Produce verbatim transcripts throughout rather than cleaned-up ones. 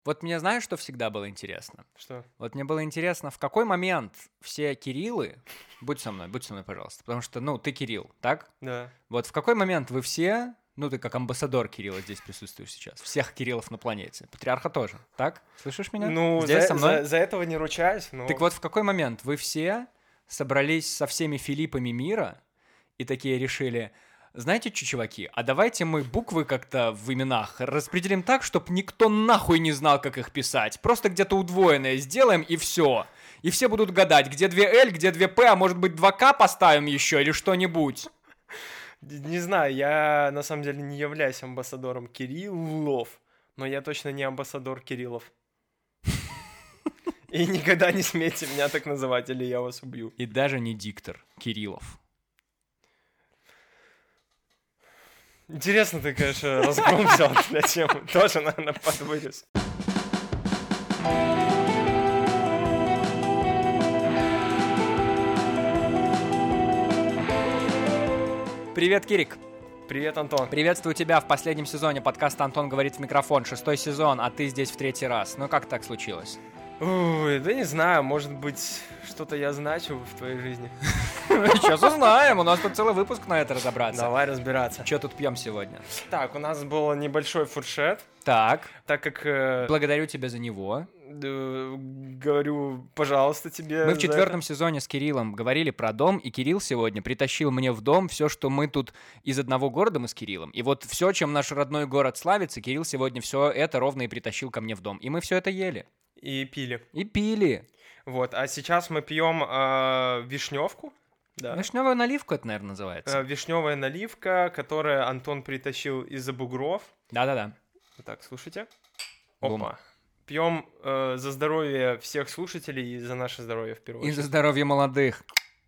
Вот мне знаешь, что всегда было интересно? Что? Вот мне было интересно, в какой момент все Кириллы... Будь со мной, будь со мной, пожалуйста. Потому что, ну, ты Кирилл, так? Да. Вот в какой момент вы все... Ну, ты как амбассадор Кирилла здесь присутствуешь сейчас. Всех Кириллов на планете. Патриарха тоже, так? Слышишь меня? Ну, Здесь за, со мной? за, за этого не ручаюсь, но... Так вот, в какой момент вы все собрались со всеми Филиппами мира и такие решили... Знаете что, чуваки, а давайте мы буквы как-то в именах распределим так, чтобы никто нахуй не знал, как их писать. Просто где-то удвоенное сделаем, и все. И все будут гадать, где две L, где две P, а может быть два К поставим еще или что-нибудь. Не знаю, я на самом деле не являюсь амбассадором Кириллов, но я точно не амбассадор Кириллов. И никогда не смейте меня так называть, или я вас убью. И даже не диктор Кириллов. Интересно ты, конечно, разгон взял для темы. Тоже, наверное, под вырез. Привет, Кирик. Привет, Антон. Приветствую тебя в последнем сезоне подкаста «Антон говорит в микрофон». Шестой сезон, а ты здесь в третий раз. Ну как так случилось? Ой, да не знаю, может быть, что-то я значу в твоей жизни. Сейчас узнаем, у нас тут целый выпуск на это разобраться. Давай разбираться. Что тут пьем сегодня? Так, у нас был небольшой фуршет. Так, Так как... Э, благодарю тебя за него. э, говорю, пожалуйста, тебе Мы в за четвертом это. сезоне с Кириллом говорили про дом, и Кирилл сегодня притащил мне в дом все, что мы тут из одного города, мы с Кириллом. И вот все, чем наш родной город славится, Кирилл сегодня все это ровно и притащил ко мне в дом. И мы все это ели. И пили. И пили. Вот, а сейчас мы пьем э, вишневку. Да. Вишневую наливку это, наверное, называется. Э, вишневая наливка, которую Антон притащил из-за бугров. Да-да-да. Так, слушайте. Бум. Опа. Пьем э, за здоровье всех слушателей и за наше здоровье в первую И очередь. за здоровье молодых.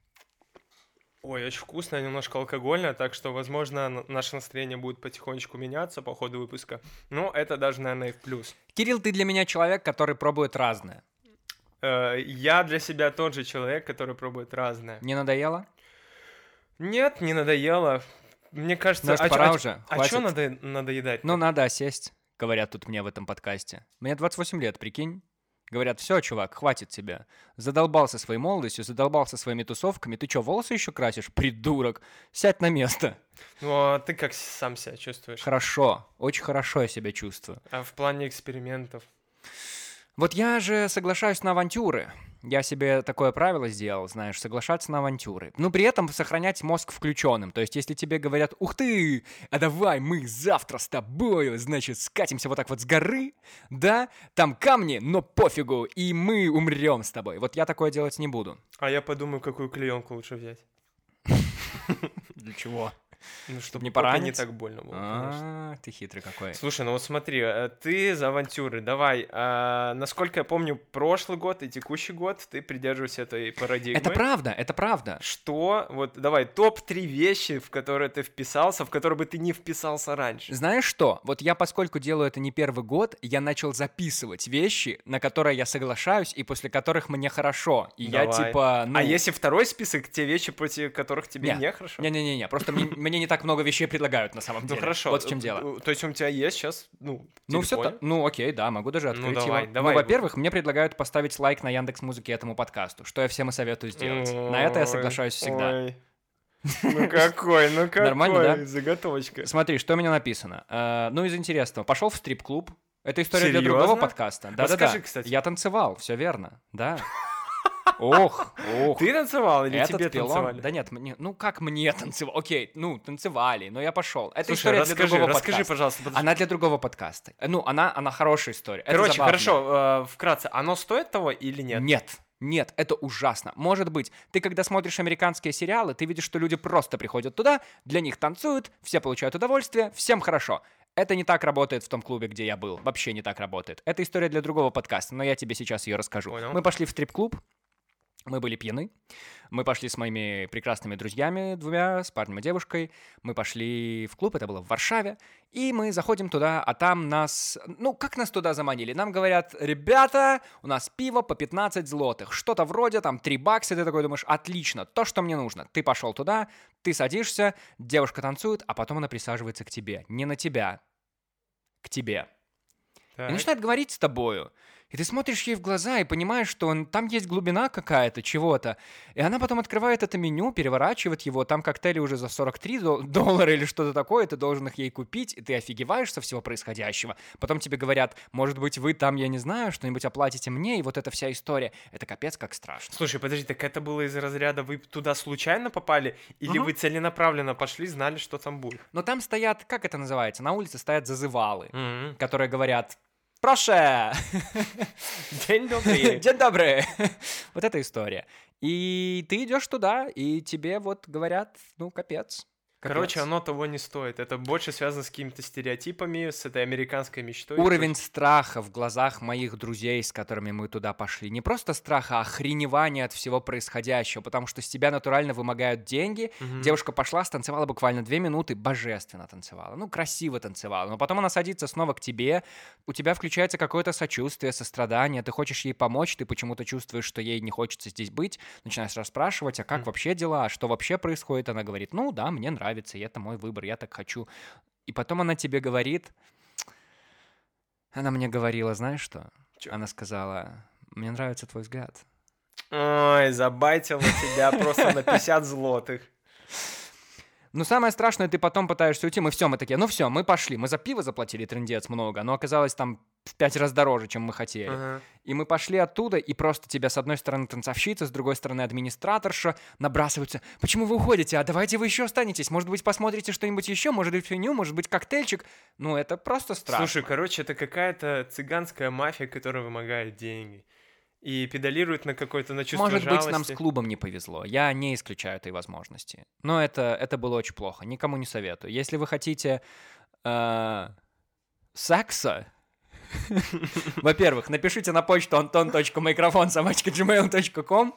Ой, очень вкусно, немножко алкогольно, так что, возможно, н- наше настроение будет потихонечку меняться по ходу выпуска. Но это даже, наверное, и в плюс. Кирилл, ты для меня человек, который пробует разное. Э, я для себя тот же человек, который пробует разное. Не надоело? Нет, не надоело. Мне кажется, Может, а пора чё- уже? а Хватит. что надо надоедать? Ну, надо осесть, говорят тут мне в этом подкасте. Мне двадцать восемь лет, прикинь. Говорят, все, чувак, хватит тебя. Задолбался своей молодостью, задолбался своими тусовками. Ты что, волосы еще красишь? Придурок. Сядь на место. Ну, а ты как сам себя чувствуешь? Хорошо, очень хорошо я себя чувствую. А в плане экспериментов? Вот я же соглашаюсь на авантюры. Я себе такое правило сделал, знаешь, соглашаться на авантюры. Но при этом сохранять мозг включенным. То есть, если тебе говорят, ух ты, а давай мы завтра с тобой, значит, скатимся вот так вот с горы, да, там камни, но пофигу, и мы умрем с тобой. Вот я такое делать не буду. А я подумаю, какую клеенку лучше взять. Для чего? Ну, чтобы не не, не поранить? так больно было, конечно. А, ты хитрый какой. Слушай, ну вот смотри, э, ты за авантюры, давай. а, насколько я помню, прошлый год и текущий год ты придерживаешься этой парадигмы. Это правда, это правда. Что, вот давай, топ три вещи, в которые ты вписался, в которые бы ты не вписался раньше. Знаешь что? Вот я, поскольку делаю это не первый год, я начал записывать вещи, на которые я соглашаюсь и после которых мне хорошо. И я Давай. типа, ну... А если второй список, те вещи, против которых тебе Не. нехорошо? Не-не-не, просто мне, мне не так много вещей предлагают на самом Ну деле. хорошо. Вот в чем дело. э, То есть у тебя есть сейчас, ну, Ну, все телефоне? так. Ну, окей, да, могу даже Ну, открыть давай, его. давай. Ну, во-первых, мне предлагают поставить лайк на Яндекс.Музыке этому подкасту, что я всем и советую сделать. На это я Ой, соглашаюсь всегда. ой. Ну какой, ну какой, Нормально, да? заготовочка. Смотри, что у меня написано. Э, ну, из интересного. Пошел в стрип-клуб. Это история для Серьезно? другого подкаста. Да-да-да. Расскажи, кстати. Я танцевал, все верно, да. Ох, ох. Ты танцевал или Этот тебе пилон- танцевали? Да нет, мне, ну как мне танцевал? Окей, ну танцевали, но я пошел. Это Слушай, история расскажи, для другого расскажи, подкаста. пожалуйста. подожди. Она для другого подкаста. Э, Ну, она, она хорошая история. Это Короче, забавно. хорошо, э, вкратце, оно стоит того или нет? Нет. Нет, это ужасно. Может быть, ты когда смотришь американские сериалы, ты видишь, что люди просто приходят туда, для них танцуют, все получают удовольствие, всем хорошо. Это не так работает в том клубе, где я был. Вообще не так работает. Это история для другого подкаста, но я тебе сейчас ее расскажу. Понял. Мы пошли в стрип-клуб, мы были пьяны, мы пошли с моими прекрасными друзьями двумя, с парнем и девушкой, мы пошли в клуб, это было в Варшаве, и мы заходим туда, а там нас, ну, как нас туда заманили? Нам говорят, ребята, у нас пиво по пятнадцать злотых, что-то вроде там три бакса, ты такой думаешь, отлично, то, что мне нужно. Ты пошел туда, ты садишься, девушка танцует, а потом она присаживается к тебе, не на тебя, к тебе. Так. И начинает говорить с тобою. И ты смотришь ей в глаза и понимаешь, что он, там есть глубина какая-то, чего-то. И она потом открывает это меню, переворачивает его, там коктейли уже за сорок три доллара или что-то такое, ты должен их ей купить, и ты офигеваешь со всего происходящего. Потом тебе говорят, может быть, вы там, я не знаю, что-нибудь оплатите мне, и вот эта вся история. Это капец как страшно. Слушай, подожди, так это было из разряда, вы туда случайно попали, или Ага. вы целенаправленно пошли, знали, что там будет? Но там стоят, как это называется, на улице стоят зазывалы, Мгм. которые говорят... Проше! День добрый. День добрый! Вот эта история. И ты идешь туда, и тебе вот говорят, ну, капец. Короче, капец. оно того не стоит. Это больше связано с какими-то стереотипами, с этой американской мечтой. Уровень страха в глазах моих друзей, с которыми мы туда пошли. Не просто страха, а охреневания от всего происходящего, потому что с тебя натурально вымогают деньги. Мгм. Девушка пошла, станцевала буквально две минуты, божественно танцевала. Ну, красиво танцевала. Но потом она садится снова к тебе, у тебя включается какое-то сочувствие, сострадание, ты хочешь ей помочь, ты почему-то чувствуешь, что ей не хочется здесь быть, начинаешь расспрашивать, а как Мгм. вообще дела, что вообще происходит. Она говорит, ну да, мне нравится, и это мой выбор, я так хочу. И потом она тебе говорит... Она мне говорила, знаешь что? Чё? Она сказала, мне нравится твой взгляд. Ой, забайтил на тебя просто на пятьдесят злотых. Но самое страшное, ты потом пытаешься уйти. Мы все, мы такие, ну все, мы пошли. Мы за пиво заплатили трындец много, но оказалось там в пять раз дороже, чем мы хотели. Ага. И мы пошли оттуда, и просто тебя с одной стороны танцовщица, с другой стороны администраторша набрасываются. Почему вы уходите? А давайте вы еще останетесь. Может быть, посмотрите что-нибудь еще? Может быть, фигню? Может быть, коктейльчик? Ну, это просто страшно. Слушай, короче, это какая-то цыганская мафия, которая вымогает деньги. И педалирует на какой-то, на чувство Может жалости. быть, нам с клубом не повезло. Я не исключаю этой возможности. Но это, это было очень плохо. Никому не советую. Если вы хотите э, секса, во-первых, напишите на почту антон точка микрофон собака джи мейл точка ком.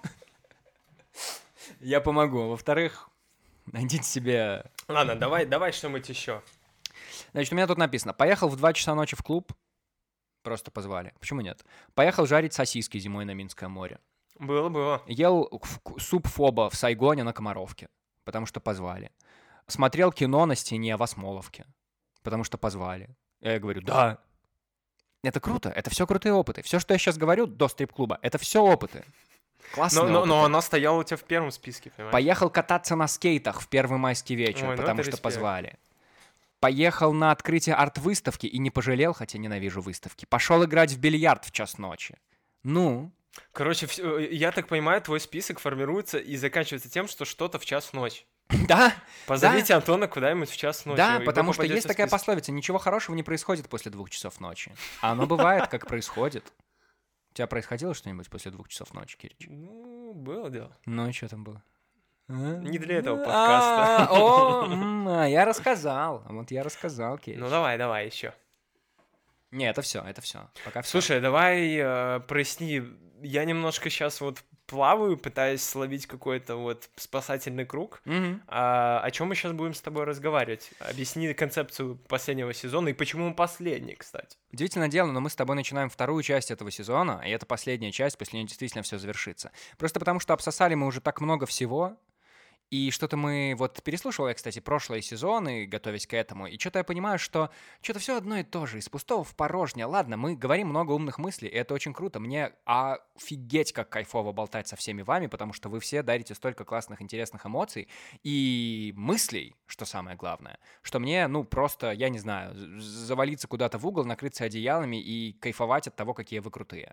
Я помогу. Во-вторых, найдите себе... Ладно, давай, давай что-нибудь еще. Значит, у меня тут написано. Поехал в два часа ночи в клуб. Просто позвали. Почему нет? Поехал жарить сосиски зимой на Минское море. Было, было. Ел ф- суп фоба в Сайгоне на Комаровке, потому что позвали. Смотрел кино на стене в Осмоловке, потому что позвали. Я говорю, да. Это круто, это все крутые опыты. Все, что я сейчас говорю до стрип-клуба, это все опыты. Классные Но, но, опыты. но она стояла у тебя в первом списке, понимаешь? Поехал кататься на скейтах в первый майский вечер, Ой, ну потому это что респект. позвали. Поехал на открытие арт-выставки и не пожалел, хотя ненавижу выставки. Пошел играть в бильярд в час ночи. Ну, Короче, всё, я так понимаю, твой список формируется и заканчивается тем, что что-то в час ночи. да, Позовите Антона куда-нибудь в час ночи. да, и вы потому что попадете есть в такая список. пословица, ничего хорошего не происходит после двух часов ночи. А оно бывает, как происходит. У тебя происходило что-нибудь после двух часов ночи, Кирич? Ну, было дело. Ну и что там было? Не для этого А, подкаста. О, м, а, я рассказал. А Вот я рассказал, Кирич. Ну давай, давай еще. Не, это все, это все. Пока все. Слушай, давай э, проясни. Я немножко сейчас вот плаваю, пытаюсь словить какой-то вот спасательный круг. А, о чем мы сейчас будем с тобой разговаривать? Объясни концепцию последнего сезона и почему он последний, кстати. Удивительное дело, но мы с тобой начинаем вторую часть этого сезона, и это последняя часть, после нее действительно все завершится. Просто потому, что обсосали мы уже так много всего, и что-то мы... Вот переслушивал я, кстати, прошлые сезоны, готовясь к этому, и что-то я понимаю, что что-то все одно и то же, из пустого в порожнее. Ладно, мы говорим много умных мыслей, и это очень круто. Мне офигеть как кайфово болтать со всеми вами, потому что вы все дарите столько классных, интересных эмоций и мыслей, что самое главное, что мне, ну, просто, я не знаю, з- завалиться куда-то в угол, накрыться одеялами и кайфовать от того, какие вы крутые.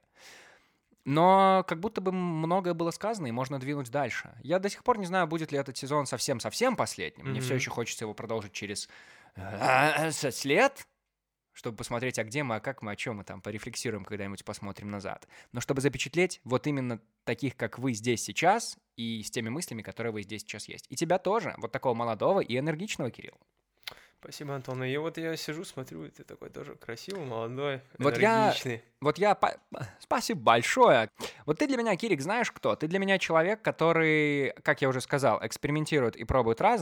Но как будто бы многое было сказано, и можно двинуть дальше. Я до сих пор не знаю, будет ли этот сезон совсем-совсем последним. Мне Мгм. все еще хочется его продолжить через э, шесть лет, чтобы посмотреть, а где мы, а как мы, о чем мы там, порефлексируем когда-нибудь, посмотрим назад. Но чтобы запечатлеть вот именно таких, как вы здесь сейчас, и с теми мыслями, которые вы здесь сейчас есть. И тебя тоже, вот такого молодого и энергичного, Кирилл. Спасибо, Антон. И вот я сижу, смотрю, и ты такой тоже красивый, молодой, Вот я- энергичный. Вот я... по- Спасибо большое. Вот ты для меня, Кирик, знаешь кто? Ты для меня человек, который, как я уже сказал, экспериментирует и пробует разное.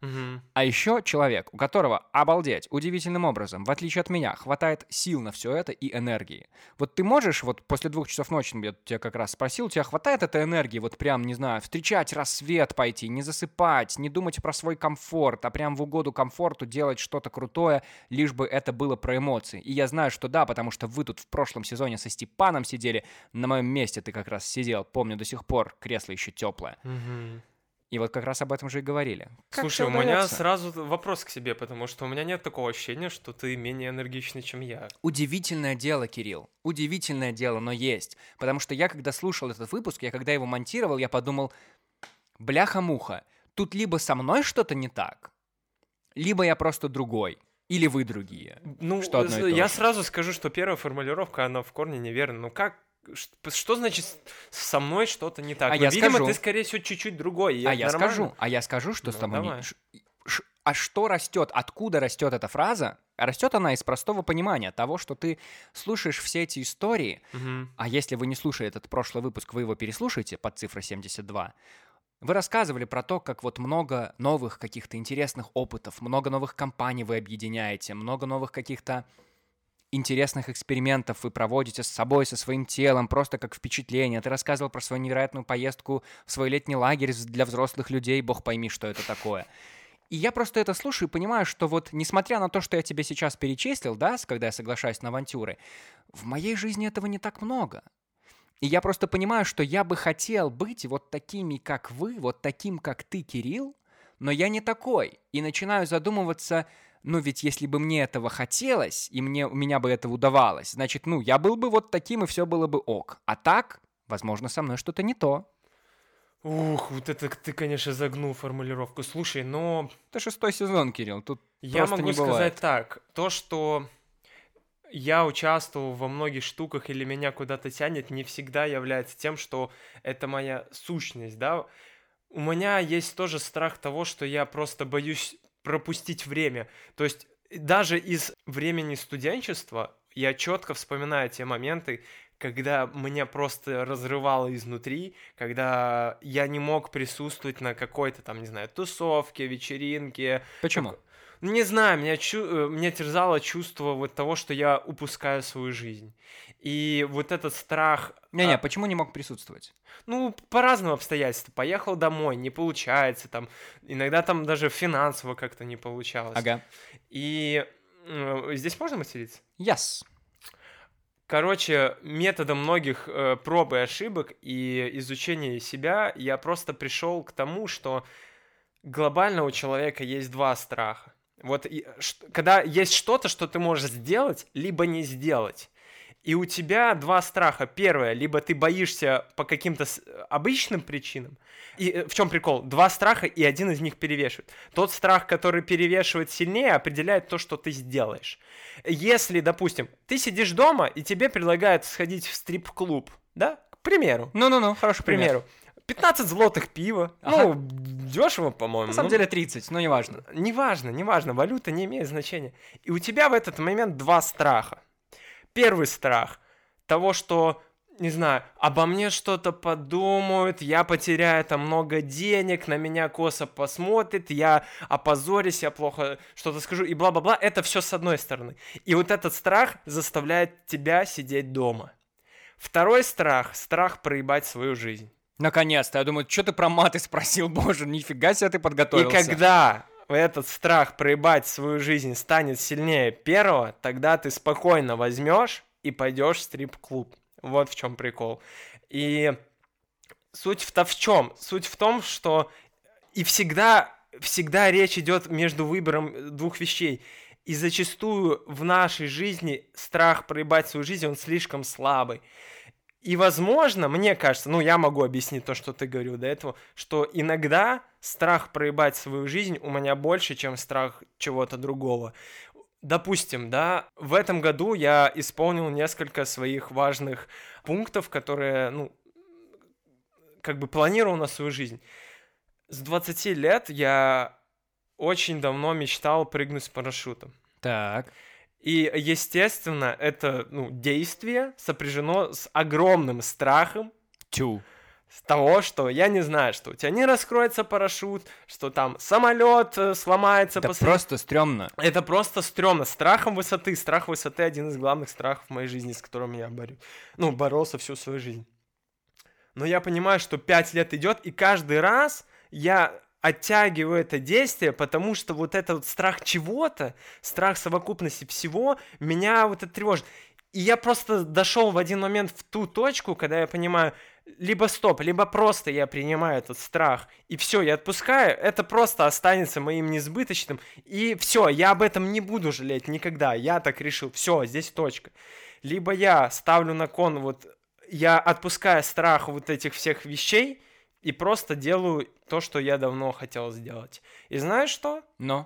Угу. А еще человек, у которого, обалдеть, удивительным образом, в отличие от меня, хватает сил на все это и энергии. Вот ты можешь, вот после двух часов ночи, я тебя как раз спросил, у тебя хватает этой энергии, вот прям, не знаю, встречать рассвет пойти, не засыпать, не думать про свой комфорт, а прям в угоду комфорту делать что-то крутое, лишь бы это было про эмоции. И я знаю, что да, потому что вы тут в прошлом сезоне со Степаном сидели, на моем месте ты как раз сидел, помню до сих пор, кресло еще теплое. Угу. И вот как раз об этом же и говорили. Как Слушай, у меня сразу вопрос к себе, потому что у меня нет такого ощущения, что ты менее энергичный, чем я. Удивительное дело, Кирилл. Удивительное дело, но есть. Потому что я, когда слушал этот выпуск, я когда его монтировал, я подумал, бляха-муха, тут либо со мной что-то не так, либо я просто другой. Или вы другие. Ну, что одно и то я же. сразу скажу, что первая формулировка, она в корне неверна. Ну как? Что значит со мной что-то не так? А ну, я видимо, скажу. ты, скорее всего, чуть-чуть другой. А я нормально. скажу, а я скажу, что ну, с тобой давай. не... Ш... Ш... А что растет? Откуда растет эта фраза? Растет она из простого понимания того, что ты слушаешь все эти истории, угу. а если вы не слушали этот прошлый выпуск, вы его переслушаете под цифрой семьдесят два. Вы рассказывали про то, как вот много новых каких-то интересных опытов, много новых компаний вы объединяете, много новых каких-то интересных экспериментов вы проводите с собой, со своим телом, просто как впечатление. Ты рассказывал про свою невероятную поездку в свой летний лагерь для взрослых людей, бог пойми, что это такое. И я просто это слушаю и понимаю, что вот, несмотря на то, что я тебе сейчас перечислил, да, когда я соглашаюсь на авантюры, в моей жизни этого не так много. И я просто понимаю, что я бы хотел быть вот такими, как вы, вот таким, как ты, Кирилл, но я не такой. И начинаю задумываться, ну ведь если бы мне этого хотелось, и мне, у меня бы это удавалось, значит, ну, я был бы вот таким, и все было бы ок. А так, возможно, со мной что-то не то. Ух, вот это ты, конечно, загнул формулировку. Слушай, но... Это шестой сезон, Кирилл, тут я просто могу не сказать бывает. так. То, что я участвовал во многих штуках или меня куда-то тянет, не всегда является тем, что это моя сущность, да. У меня есть тоже страх того, что я просто боюсь пропустить время. То есть даже из времени студенчества я четко вспоминаю те моменты, когда меня просто разрывало изнутри, когда я не мог присутствовать на какой-то там, не знаю, тусовке, вечеринке. Почему? Как... Не знаю, меня, чу... меня терзало чувство вот того, что я упускаю свою жизнь. И вот этот страх... Не-не, а... почему не мог присутствовать? Ну, по разным обстоятельствам. Поехал домой, не получается, там, иногда там даже финансово как-то не получалось. Ага. И э, здесь можно материться? Yes. Короче, методом многих э, проб и ошибок и изучения себя я просто пришел к тому, что глобально у человека есть два страха. Вот и, ш, когда есть что-то, что ты можешь сделать, либо не сделать. И у тебя два страха. Первое, либо ты боишься по каким-то обычным причинам. И в чем прикол? Два страха, и один из них перевешивает. Тот страх, который перевешивает сильнее, определяет то, что ты сделаешь. Если, допустим, ты сидишь дома, и тебе предлагают сходить в стрип-клуб, да? К примеру. Ну-ну-ну, хороший К примеру. пятнадцать злотых пива. Ага. Ну, дешево, по-моему. На самом ну, деле тридцать, но неважно. Неважно, неважно. Валюта не имеет значения. И у тебя в этот момент два страха. Первый страх того, что, не знаю, обо мне что-то подумают, я потеряю там много денег, на меня косо посмотрят, я опозорюсь, я плохо что-то скажу и бла-бла-бла. Это все с одной стороны. И вот этот страх заставляет тебя сидеть дома. Второй страх – страх проебать свою жизнь. Наконец-то. Я думаю, что ты про маты спросил? Боже, нифига себе ты подготовился. И когда этот страх проебать свою жизнь станет сильнее первого, тогда ты спокойно возьмешь и пойдешь в стрип-клуб. Вот в чем прикол. И суть-то в чем? Суть в том, что и всегда, всегда речь идет между выбором двух вещей. И зачастую в нашей жизни страх проебать свою жизнь, он слишком слабый. И, возможно, мне кажется, ну, я могу объяснить то, что ты говорил до этого, что иногда страх проебать свою жизнь у меня больше, чем страх чего-то другого. Допустим, да, в этом году я исполнил несколько своих важных пунктов, которые, ну, как бы планировал на свою жизнь. С двадцати лет я очень давно мечтал прыгнуть с парашютом. Так. И, естественно, это, ну, действие сопряжено с огромным страхом. Тю. С того, что я не знаю, что у тебя не раскроется парашют, что там самолет сломается. Это после... просто стрёмно. Это просто стрёмно. Страхом высоты. Страх высоты — один из главных страхов в моей жизни, с которым я борюсь. Ну, боролся всю свою жизнь. Но я понимаю, что пять лет идет, и каждый раз я оттягиваю это действие, потому что вот этот вот страх чего-то, страх совокупности всего, меня вот это тревожит. И я просто дошел в один момент в ту точку, когда я понимаю, либо стоп, либо просто я принимаю этот страх, и все, я отпускаю, это просто останется моим несбыточным, и все, я об этом не буду жалеть никогда, я так решил, все, здесь точка. Либо я ставлю на кон, вот, я отпускаю страх вот этих всех вещей, и просто делаю то, что я давно хотел сделать. И знаешь что? Но...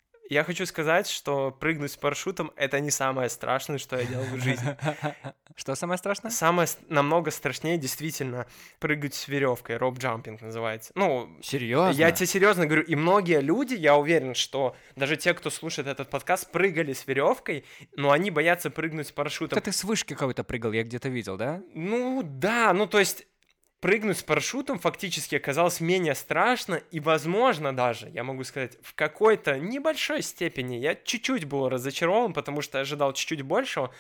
Я хочу сказать, что прыгнуть с парашютом — это не самое страшное, что я делал в жизни. Что самое страшное? Самое намного страшнее действительно прыгать с веревкой. Роп-джампинг называется. Ну, серьезно? Я тебе серьезно говорю, и многие люди, я уверен, что даже те, кто слушает этот подкаст, прыгали с веревкой, но они боятся прыгнуть с парашютом. Это ты с вышки какой-то прыгал, я где-то видел, да? Ну да, ну то есть прыгнуть с парашютом фактически оказалось менее страшно, и, возможно, даже, я могу сказать, в какой-то небольшой степени я чуть-чуть был разочарован, потому что ожидал чуть-чуть большего.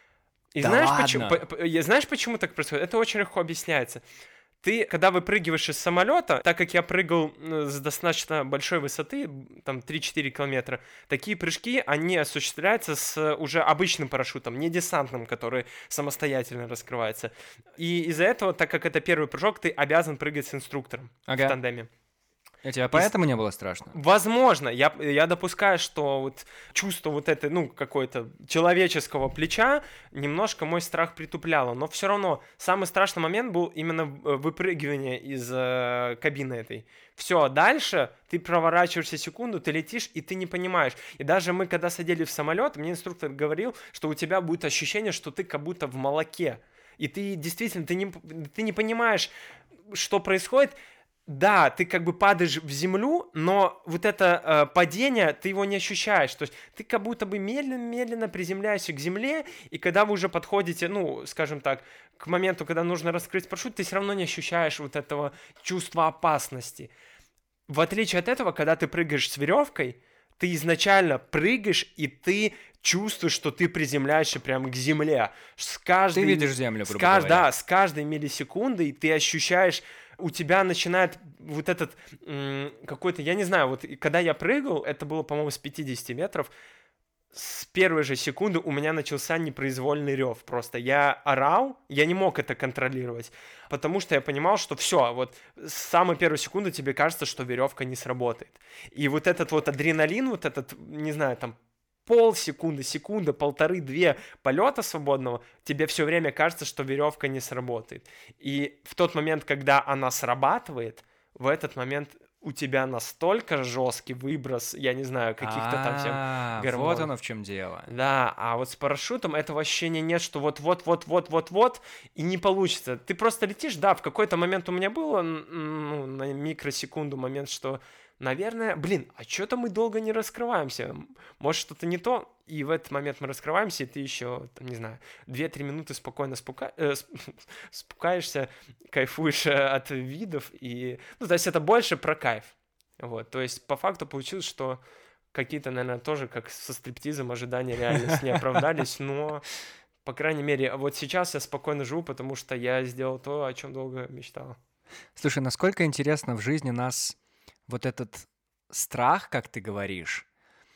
И да знаешь, ладно? почему, по, по, знаешь, почему так происходит? Это очень легко объясняется. Ты, когда выпрыгиваешь из самолета, так как я прыгал с достаточно большой высоты, там три-четыре километра, такие прыжки, они осуществляются с уже обычным парашютом, не десантным, который самостоятельно раскрывается. И из-за этого, так как это первый прыжок, ты обязан прыгать с инструктором ага. в тандеме. А тебе поэтому и... не было страшно? Возможно. Я, я допускаю, что вот чувство вот этой, ну, какой-то человеческого плеча немножко мой страх притупляло. Но все равно самый страшный момент был именно выпрыгивание из э, кабины этой. Все, дальше ты проворачиваешься секунду, ты летишь, и ты не понимаешь. И даже мы, когда садились в самолет, мне инструктор говорил, что у тебя будет ощущение, что ты как будто в молоке. И ты действительно, ты не, ты не понимаешь, что происходит. Да, ты как бы падаешь в землю, но вот это э, падение, ты его не ощущаешь. То есть ты как будто бы медленно-медленно приземляешься к земле, и когда вы уже подходите, ну, скажем так, к моменту, когда нужно раскрыть парашют, ты все равно не ощущаешь вот этого чувства опасности. В отличие от этого, когда ты прыгаешь с веревкой, ты изначально прыгаешь, и ты чувствуешь, что ты приземляешься прямо к земле. С каждой, ты видишь землю, грубо кажд... говоря. Да, с каждой миллисекундой ты ощущаешь, у тебя начинает вот этот м- какой-то, я не знаю, вот когда я прыгал, это было, по-моему, с пятидесяти метров, с первой же секунды у меня начался непроизвольный рев. Просто я орал, я не мог это контролировать, потому что я понимал, что все, вот с самой первой секунды тебе кажется, что веревка не сработает. И вот этот вот адреналин, вот этот, не знаю, там, полсекунды, секунда, полторы, две полета свободного, тебе все время кажется, что веревка не сработает. И в тот момент, когда она срабатывает, в этот момент у тебя настолько жесткий выброс, я не знаю, каких-то там всем гормонов. Вот оно в чем дело. Да, а вот с парашютом этого ощущения нет, что вот-вот-вот-вот-вот-вот, и не получится. Ты просто летишь, да, в какой-то момент у меня было, ну, на микросекунду момент, что, наверное, блин, а что-то мы долго не раскрываемся, может, что-то не то, и в этот момент мы раскрываемся, и ты еще, там, не знаю, две-три минуты спокойно спука... э, спукаешься, кайфуешь от видов, и, ну, то есть это больше про кайф, вот, то есть по факту получилось, что какие-то, наверное, тоже, как со стриптизом, ожидания реальность не оправдались, но, по крайней мере, вот сейчас я спокойно живу, потому что я сделал то, о чем долго мечтал. Слушай, насколько интересно в жизни нас вот этот страх, как ты говоришь,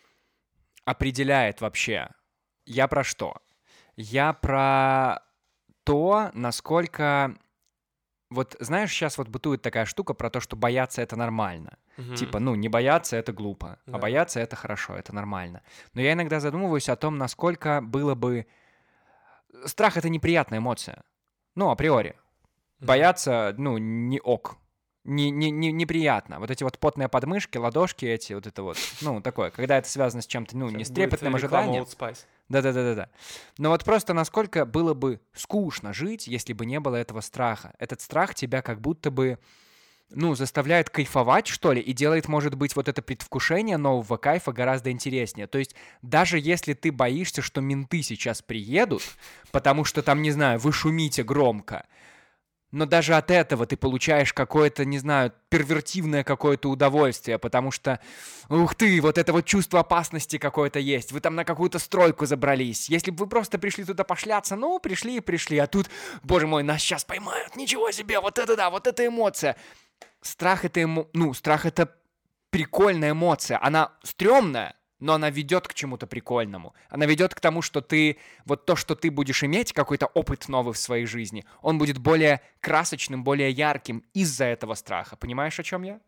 определяет вообще. Я про что? Я про то, насколько... Вот знаешь, сейчас вот бытует такая штука про то, что бояться — это нормально. Угу. Типа, ну, не бояться — это глупо, да. А бояться — это хорошо, это нормально. Но я иногда задумываюсь о том, насколько было бы... Страх — это неприятная эмоция. Ну, априори. Угу. Бояться, ну, не ок. Не, не, не, неприятно. Вот эти вот потные подмышки, ладошки эти, вот это вот, ну, такое, когда это связано с чем-то, ну, не с трепетным ожиданием. Да-да-да-да-да. Но вот просто насколько было бы скучно жить, если бы не было этого страха. Этот страх тебя как будто бы, ну, заставляет кайфовать, что ли, и делает, может быть, вот это предвкушение нового кайфа гораздо интереснее. То есть даже если ты боишься, что менты сейчас приедут, потому что там, не знаю, вы шумите громко, но даже от этого ты получаешь какое-то, не знаю, первертивное какое-то удовольствие, потому что, ух ты, вот это вот чувство опасности какое-то есть, вы там на какую-то стройку забрались, если бы вы просто пришли туда пошляться, ну, пришли и пришли, а тут, боже мой, нас сейчас поймают, ничего себе, вот это да, вот эта эмоция. Страх это, эмо... ну, страх это прикольная эмоция, она стрёмная, но она ведет к чему-то прикольному. Она ведет к тому, что ты, вот то, что ты будешь иметь, какой-то опыт новый в своей жизни, он будет более красочным, более ярким из-за этого страха. Понимаешь, о чем я?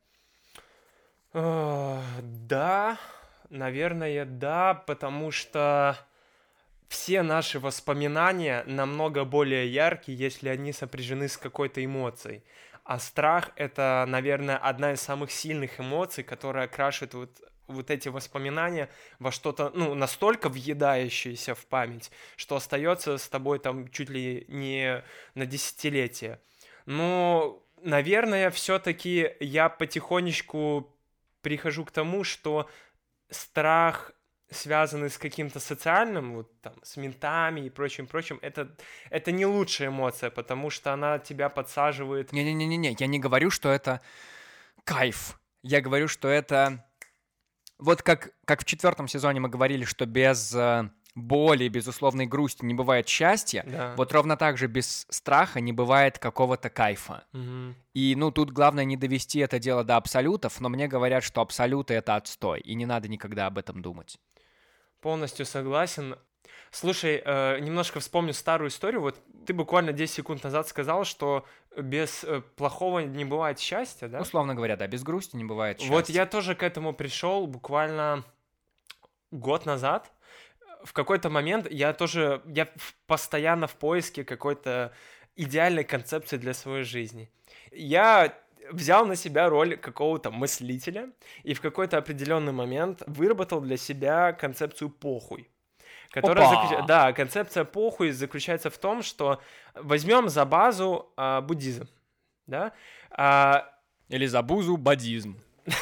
Uh, да, наверное, да, потому что все наши воспоминания намного более яркие, если они сопряжены с какой-то эмоцией. А страх — это, наверное, одна из самых сильных эмоций, которая крашит вот, вот эти воспоминания во что-то, ну, настолько въедающееся в память, что остается с тобой там чуть ли не на десятилетия. Но, наверное, все-таки я потихонечку прихожу к тому, что страх, связанный с каким-то социальным, вот там, с ментами и прочим-прочим, это, это не лучшая эмоция, потому что она тебя подсаживает. Не-не-не-не, я не говорю, что это кайф. Я говорю, что это... Вот как, как в четвертом сезоне мы говорили, что без э, боли, без условной грусти не бывает счастья, Да. вот ровно так же без страха не бывает какого-то кайфа. Угу. И, ну, тут главное не довести это дело до абсолютов, но мне говорят, что абсолюты — это отстой, и не надо никогда об этом думать. Полностью согласен. Слушай, э, немножко вспомню старую историю. Вот ты буквально десять секунд назад сказал, что без э, плохого не бывает счастья, да? Условно говоря, да, без грусти не бывает счастья. Вот я тоже к этому пришел буквально год назад. В какой-то момент я тоже, я постоянно в поиске какой-то идеальной концепции для своей жизни. Я взял на себя роль какого-то мыслителя и в какой-то определенный момент выработал для себя концепцию «похуй». Которая заключ... Да, концепция «похуй» заключается в том, что возьмем за базу а, буддизм, да? А... Или за бузу буддизм.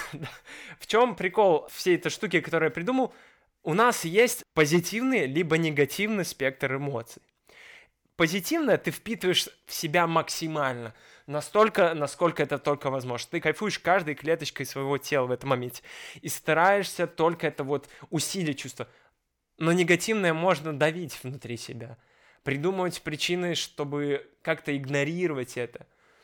В чем прикол всей этой штуки, которую я придумал? У нас есть позитивный либо негативный спектр эмоций. Позитивное ты впитываешь в себя максимально, настолько, насколько это только возможно. Ты кайфуешь каждой клеточкой своего тела в этом моменте и стараешься только это вот усилить чувство. Но негативное можно давить внутри себя, придумывать причины, чтобы как-то игнорировать это.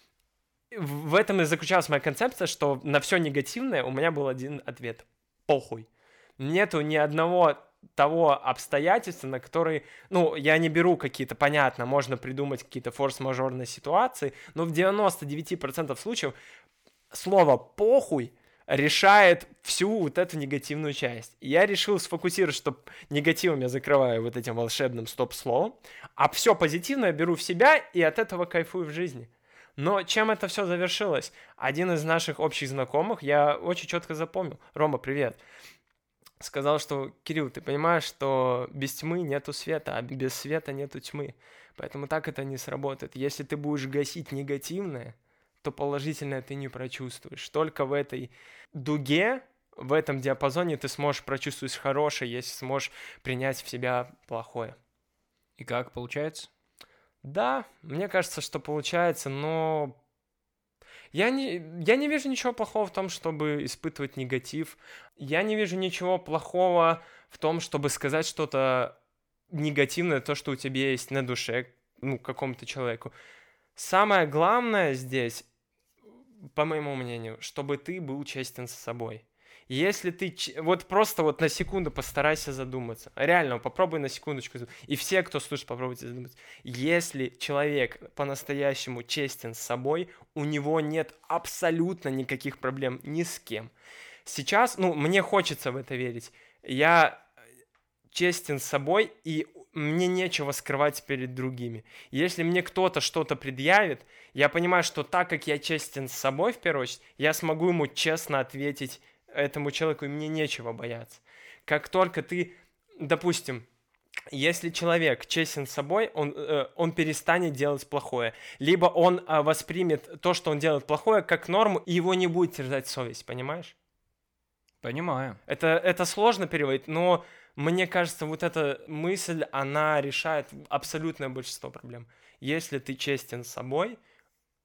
В этом и заключалась моя концепция, что на все негативное у меня был один ответ – похуй. Нету ни одного того обстоятельства, на которые, ну, я не беру какие-то, понятно, можно придумать какие-то форс-мажорные ситуации, но в девяносто девять процентов случаев слово «похуй» решает всю вот эту негативную часть. И я решил сфокусировать, что негативом я закрываю вот этим волшебным стоп-словом, а все позитивное беру в себя и от этого кайфую в жизни. Но чем это все завершилось? Один из наших общих знакомых, я очень четко запомнил. Рома, привет. Сказал, что, Кирилл, ты понимаешь, что без тьмы нету света, а без света нету тьмы. Поэтому так это не сработает. Если ты будешь гасить негативное, то положительное ты не прочувствуешь. Только в этой дуге, в этом диапазоне ты сможешь прочувствовать хорошее, если сможешь принять в себя плохое. И как получается? Да, мне кажется, что получается, но я не, я не вижу ничего плохого в том, чтобы испытывать негатив. Я не вижу ничего плохого в том, чтобы сказать что-то негативное, то, что у тебя есть на душе, ну, какому-то человеку. Самое главное здесь, по моему мнению, чтобы ты был честен с собой. Если ты... Вот просто вот на секунду постарайся задуматься. Реально, попробуй на секундочку. И все, кто слушает, попробуйте задуматься. Если человек по-настоящему честен с собой, у него нет абсолютно никаких проблем ни с кем. Сейчас, ну, мне хочется в это верить. Я честен с собой, и мне нечего скрывать перед другими. Если мне кто-то что-то предъявит, я понимаю, что так как я честен с собой, в первую очередь, я смогу ему честно ответить этому человеку, и мне нечего бояться. Как только ты, допустим, если человек честен с собой, он, э, он перестанет делать плохое. Либо он э, воспримет то, что он делает плохое, как норму, и его не будет терзать совесть, понимаешь? Понимаю. Это, это сложно переводить, но мне кажется, вот эта мысль, она решает абсолютное большинство проблем. Если ты честен с собой,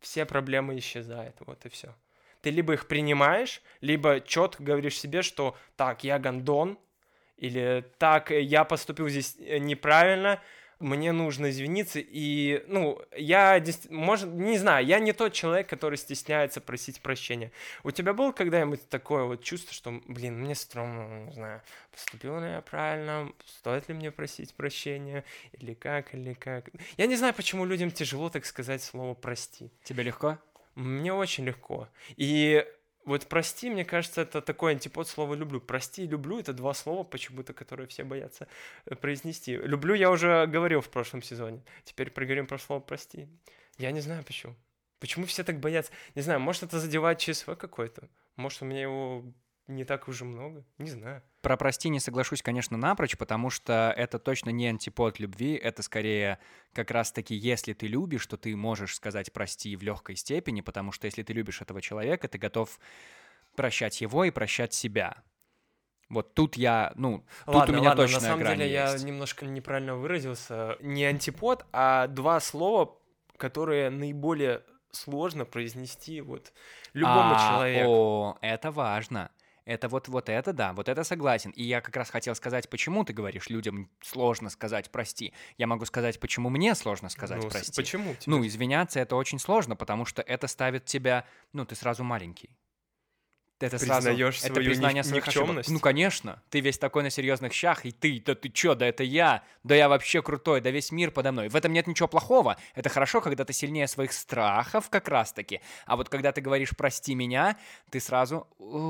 все проблемы исчезают, вот и все. Ты либо их принимаешь, либо четко говоришь себе, что так, я гондон, или так, я поступил здесь неправильно, мне нужно извиниться, и, ну, я, может, не знаю, я не тот человек, который стесняется просить прощения. У тебя было когда-нибудь такое вот чувство, что, блин, мне стрёмно, не знаю, поступил ли я правильно, стоит ли мне просить прощения, или как, или как? Я не знаю, почему людям тяжело так сказать слово «прости». Тебе легко? Мне очень легко. И вот «прости», мне кажется, это такой антипод слова «люблю». «Прости» и «люблю» — это два слова почему-то, которые все боятся произнести. «Люблю» я уже говорил в прошлом сезоне. Теперь проговорим про слово «прости». Я не знаю, почему. Почему все так боятся? Не знаю, может, это задевает ЧСВ какой-то? Может, у меня его не так уже много? Не знаю. Про «прости» не соглашусь, конечно, напрочь, потому что это точно не антипод любви, это скорее как раз-таки, если ты любишь, то ты можешь сказать «прости» в легкой степени, потому что если ты любишь этого человека, ты готов прощать его и прощать себя. Вот тут я, ну, тут ладно, у меня ладно, точная на самом грань деле есть. Я немножко неправильно выразился. Не антипод, а два слова, которые наиболее сложно произнести вот любому а, человеку. О, это важно. Это вот, вот это, да, вот это согласен. И я как раз хотел сказать, почему ты говоришь, людям сложно сказать «прости». Я могу сказать, почему мне сложно сказать ну, «прости». Почему? Тебе? Ну, извиняться — это очень сложно, потому что это ставит тебя... Ну, ты сразу маленький. Это сразу... Признаешь Это свою признание ник- своих ошибок. никчемность? Ну, конечно. Ты весь такой на серьезных щах, и ты, да ты чё, да это я, да я вообще крутой, да весь мир подо мной. В этом нет ничего плохого. Это хорошо, когда ты сильнее своих страхов как раз-таки. А вот когда ты говоришь «прости меня», ты сразу...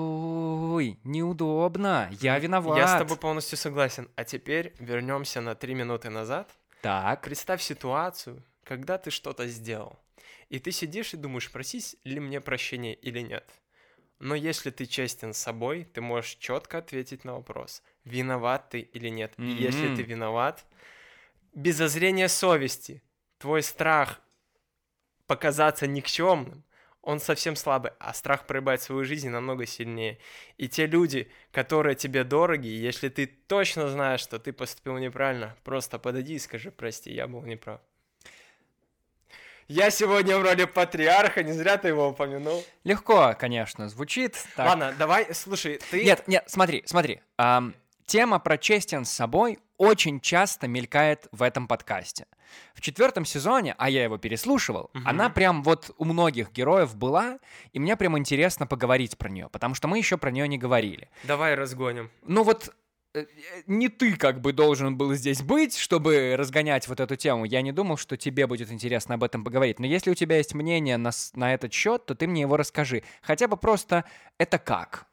Ой, неудобно, я виноват. Я с тобой полностью согласен. А теперь вернемся на три минуты назад. Так. Представь ситуацию, когда ты что-то сделал. И ты сидишь и думаешь, просить ли мне прощения или нет. Но если ты честен с собой, ты можешь четко ответить на вопрос, виноват ты или нет. Mm-hmm. И если ты виноват, без зазрения совести, твой страх показаться никчемным, он совсем слабый, а страх проебать свою жизнь намного сильнее. И те люди, которые тебе дороги, если ты точно знаешь, что ты поступил неправильно, просто подойди и скажи «прости, я был неправ». Я сегодня в роли патриарха, не зря ты его упомянул. Легко, конечно, звучит. Так. Ладно, давай, слушай, ты... Нет, нет, смотри, смотри. Эм, тема про честен с собой очень часто мелькает в этом подкасте. В четвертом сезоне, а я его переслушивал, угу. она прям вот у многих героев была, и мне прям интересно поговорить про нее, потому что мы еще про нее не говорили. Давай разгоним. Ну вот... Не ты как бы должен был здесь быть, чтобы разгонять вот эту тему. Я не думал, что тебе будет интересно об этом поговорить. Но если у тебя есть мнение на, на этот счет, то ты мне его расскажи. Хотя бы просто это как?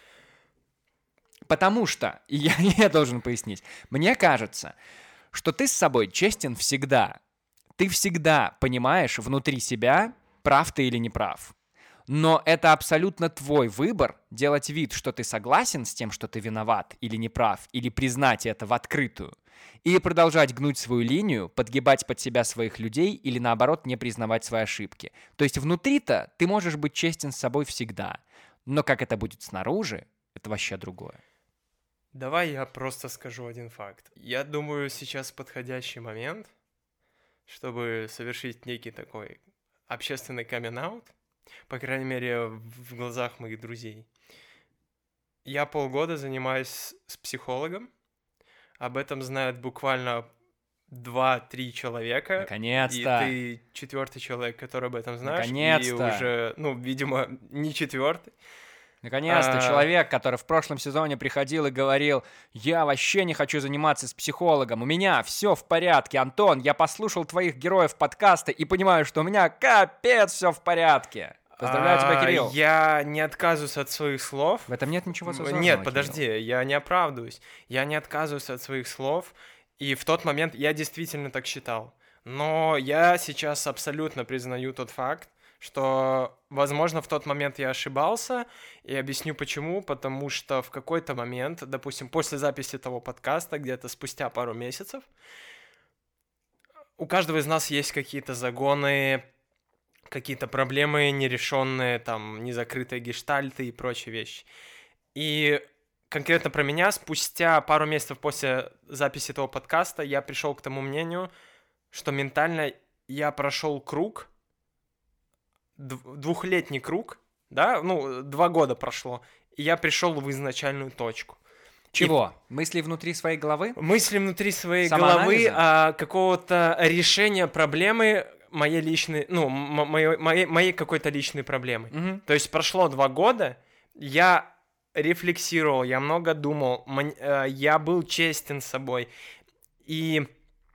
Потому что, и я, я должен пояснить, мне кажется, что ты с собой честен всегда. Ты всегда понимаешь внутри себя, прав ты или не прав. Но это абсолютно твой выбор делать вид, что ты согласен с тем, что ты виноват или не прав, или признать это в открытую, или продолжать гнуть свою линию, подгибать под себя своих людей или, наоборот, не признавать свои ошибки. То есть внутри-то ты можешь быть честен с собой всегда, но как это будет снаружи, это вообще другое. Давай я просто скажу один факт. Я думаю, сейчас подходящий момент, чтобы совершить некий такой общественный камин-аут, по крайней мере, в глазах моих друзей. Я полгода занимаюсь с психологом. Об этом знают буквально два-три человека. Наконец-то! И ты четвертый человек, который об этом знаешь. Наконец-то! И уже, ну, видимо, не четвертый. Наконец-то а... человек, который в прошлом сезоне приходил и говорил: я вообще не хочу заниматься с психологом, у меня все в порядке, Антон, я послушал твоих героев подкаста и понимаю, что у меня капец все в порядке. Поздравляю тебя, Кирилл. Я не отказываюсь от своих слов. В этом нет ничего зазорного, Нет, подожди, Кирилл. Я не оправдываюсь. Я не отказываюсь от своих слов, и в тот момент я действительно так считал. Но я сейчас абсолютно признаю тот факт, что, возможно, в тот момент я ошибался, и объясню почему, потому что в какой-то момент, допустим, после записи того подкаста, где-то спустя пару месяцев, у каждого из нас есть какие-то загоны, какие-то проблемы нерешенные, там, незакрытые гештальты и прочие вещи. И конкретно про меня, спустя пару месяцев после записи этого подкаста я пришел к тому мнению, что ментально я прошел круг двухлетний круг, да, ну, два года прошло, и я пришел в изначальную точку. Чего? И... Мысли внутри своей головы? Мысли внутри своей головы, а, какого-то решения проблемы моей личной, ну, м- моей, моей, моей какой-то личной проблемы. Угу. То есть прошло два года, я рефлексировал, я много думал, мон- э, я был честен с собой, и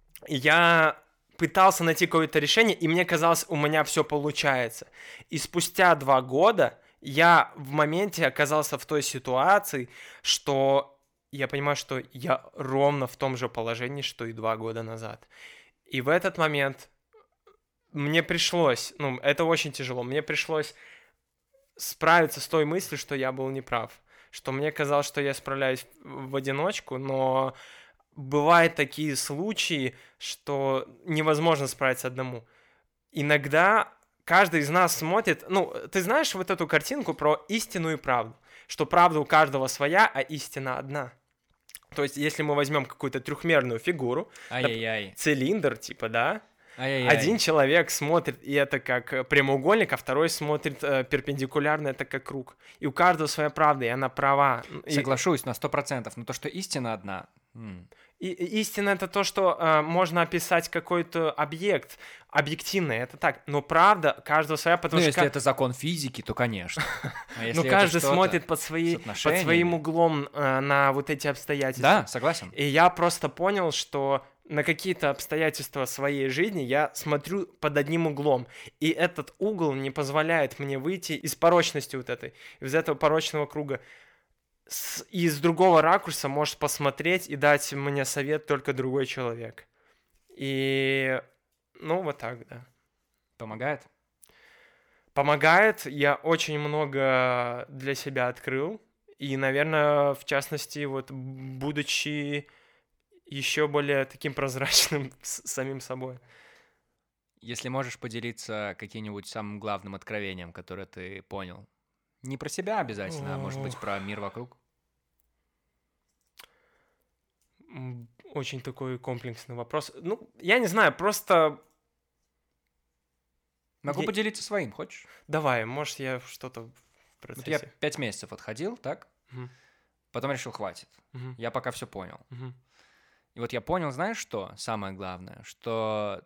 я пытался найти какое-то решение, и мне казалось, у меня все получается. И спустя два года я в моменте оказался в той ситуации, что я понимаю, что я ровно в том же положении, что и два года назад. И в этот момент мне пришлось, ну, это очень тяжело, мне пришлось справиться с той мыслью, что я был неправ, что мне казалось, что я справляюсь в одиночку, но бывают такие случаи, что невозможно справиться одному. Иногда каждый из нас смотрит, ну, ты знаешь вот эту картинку про истину и правду, что правда у каждого своя, а истина одна. То есть, если мы возьмем какую-то трехмерную фигуру, Ай-яй-яй. цилиндр, типа, да, Ай-яй-яй. Один человек смотрит, и это как прямоугольник, а второй смотрит э, перпендикулярно, это как круг. И у каждого своя правда, и она права. Соглашусь на сто процентов, но то, что истина одна... М- И, истина — это то, что э, можно описать какой-то объект, объективно, это так, но правда каждого своя, потому ну, что... если это закон физики, то, конечно. А ну, каждый смотрит под, свои, под своим углом э, на вот эти обстоятельства. Да, согласен. И я просто понял, что на какие-то обстоятельства своей жизни я смотрю под одним углом, и этот угол не позволяет мне выйти из порочности вот этой, из этого порочного круга. С, и с другого ракурса может посмотреть и дать мне совет только другой человек. И, ну, вот так, да. Помогает? Помогает. Я очень много для себя открыл. И, наверное, в частности, вот, будучи еще более таким прозрачным с самим собой. Если можешь поделиться каким-нибудь самым главным откровением, которое ты понял. Не про себя обязательно, а может быть про мир вокруг. Очень такой комплексный вопрос. Ну, я не знаю, просто... Могу я... поделиться своим, хочешь? Давай, может, я что-то в процессе. Вот я пять месяцев отходил, так? Угу. Потом решил, хватит. Угу. Я пока все понял. Угу. И вот я понял, знаешь что? Самое главное, что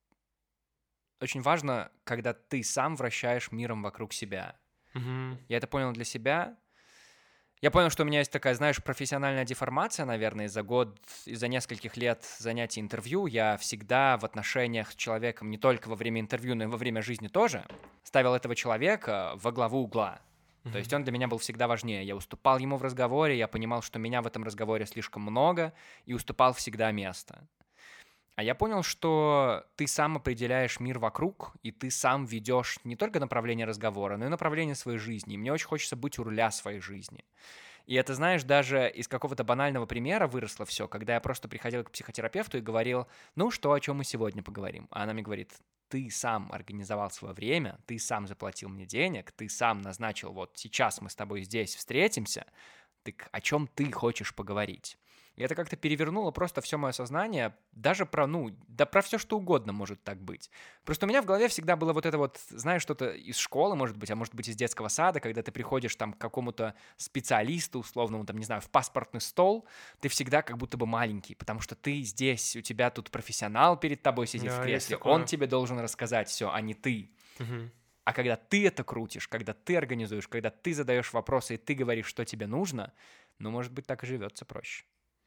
очень важно, когда ты сам вращаешь миром вокруг себя. Угу. Я это понял для себя. Я понял, что у меня есть такая, знаешь, профессиональная деформация, наверное, за год, из-за нескольких лет занятий интервью. Я всегда в отношениях с человеком, не только во время интервью, но и во время жизни тоже, ставил этого человека во главу угла. Mm-hmm. То есть он для меня был всегда важнее. Я уступал ему в разговоре, я понимал, что меня в этом разговоре слишком много, и уступал всегда место. А я понял, что ты сам определяешь мир вокруг, и ты сам ведешь не только направление разговора, но и направление своей жизни. И мне очень хочется быть у руля своей жизни. И это, знаешь, даже из какого-то банального примера выросло все, когда я просто приходил к психотерапевту и говорил, ну что, о чем мы сегодня поговорим? А она мне говорит, ты сам организовал свое время, ты сам заплатил мне денег, ты сам назначил, вот сейчас мы с тобой здесь встретимся, так о чем ты хочешь поговорить? И это как-то перевернуло просто все мое сознание, даже про, ну, да про все что угодно может так быть. Просто у меня в голове всегда было вот это вот, знаешь, что-то из школы, может быть, а может быть из детского сада, когда ты приходишь там к какому-то специалисту, условному, там, не знаю, в паспортный стол, ты всегда как будто бы маленький, потому что ты здесь, у тебя тут профессионал перед тобой сидит да, в кресле, он тебе должен рассказать все, а не ты. Угу. А когда ты это крутишь, когда ты организуешь, когда ты задаешь вопросы и ты говоришь, что тебе нужно, ну, может быть, так и живется проще.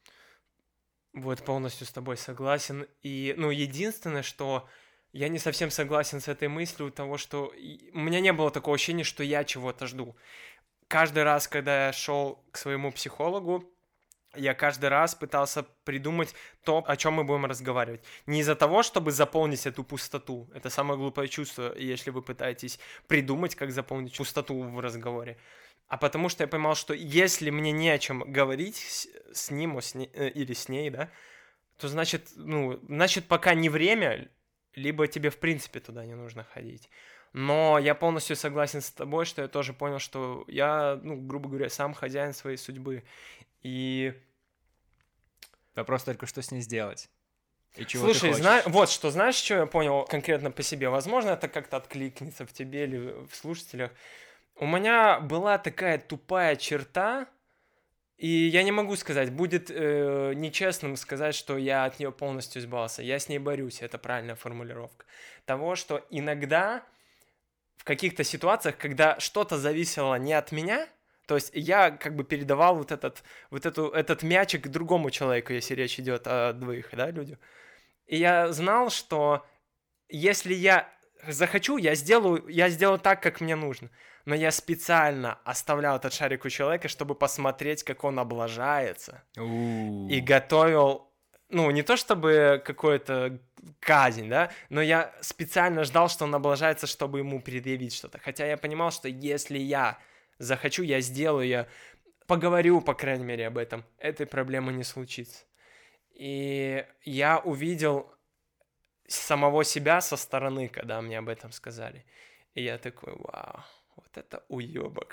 Вот полностью с тобой согласен. И, ну, единственное, что я не совсем согласен с этой мыслью того, что у меня не было такого ощущения, что я чего-то жду. Каждый раз, когда я шел к своему психологу, я каждый раз пытался придумать то, о чем мы будем разговаривать. Не из-за того, чтобы заполнить эту пустоту. Это самое глупое чувство, если вы пытаетесь придумать, как заполнить пустоту в разговоре. А потому что я понимал, что если мне не о чем говорить с, с ним с ней, э, или с ней, да, то значит, ну, значит, пока не время, либо тебе в принципе туда не нужно ходить. Но я полностью согласен с тобой, что я тоже понял, что я, ну, грубо говоря, сам хозяин своей судьбы. И вопрос только, что с ней сделать. И чего Слушай, ты зна... вот что, знаешь, что я понял конкретно по себе? Возможно, это как-то откликнется в тебе или в слушателях. У меня была такая тупая черта, и я не могу сказать, будет э, нечестным сказать, что я от нее полностью избавился. Я с ней борюсь, это правильная формулировка. Того, что иногда в каких-то ситуациях, когда что-то зависело не от меня, то есть я как бы передавал вот этот, вот эту, этот мячик другому человеку, если речь идет о двоих, да, людях. И я знал, что если я захочу, я сделаю, я сделаю так, как мне нужно. Но я специально оставлял этот шарик у человека, чтобы посмотреть, как он облажается. У-у-у. И готовил, ну, не то чтобы какой-то казнь, да, но я специально ждал, что он облажается, чтобы ему предъявить что-то. Хотя я понимал, что если я захочу, я сделаю, я поговорю, по крайней мере, об этом, этой проблемы не случится. И я увидел самого себя со стороны, когда мне об этом сказали. И я такой, вау, вот это уёбок.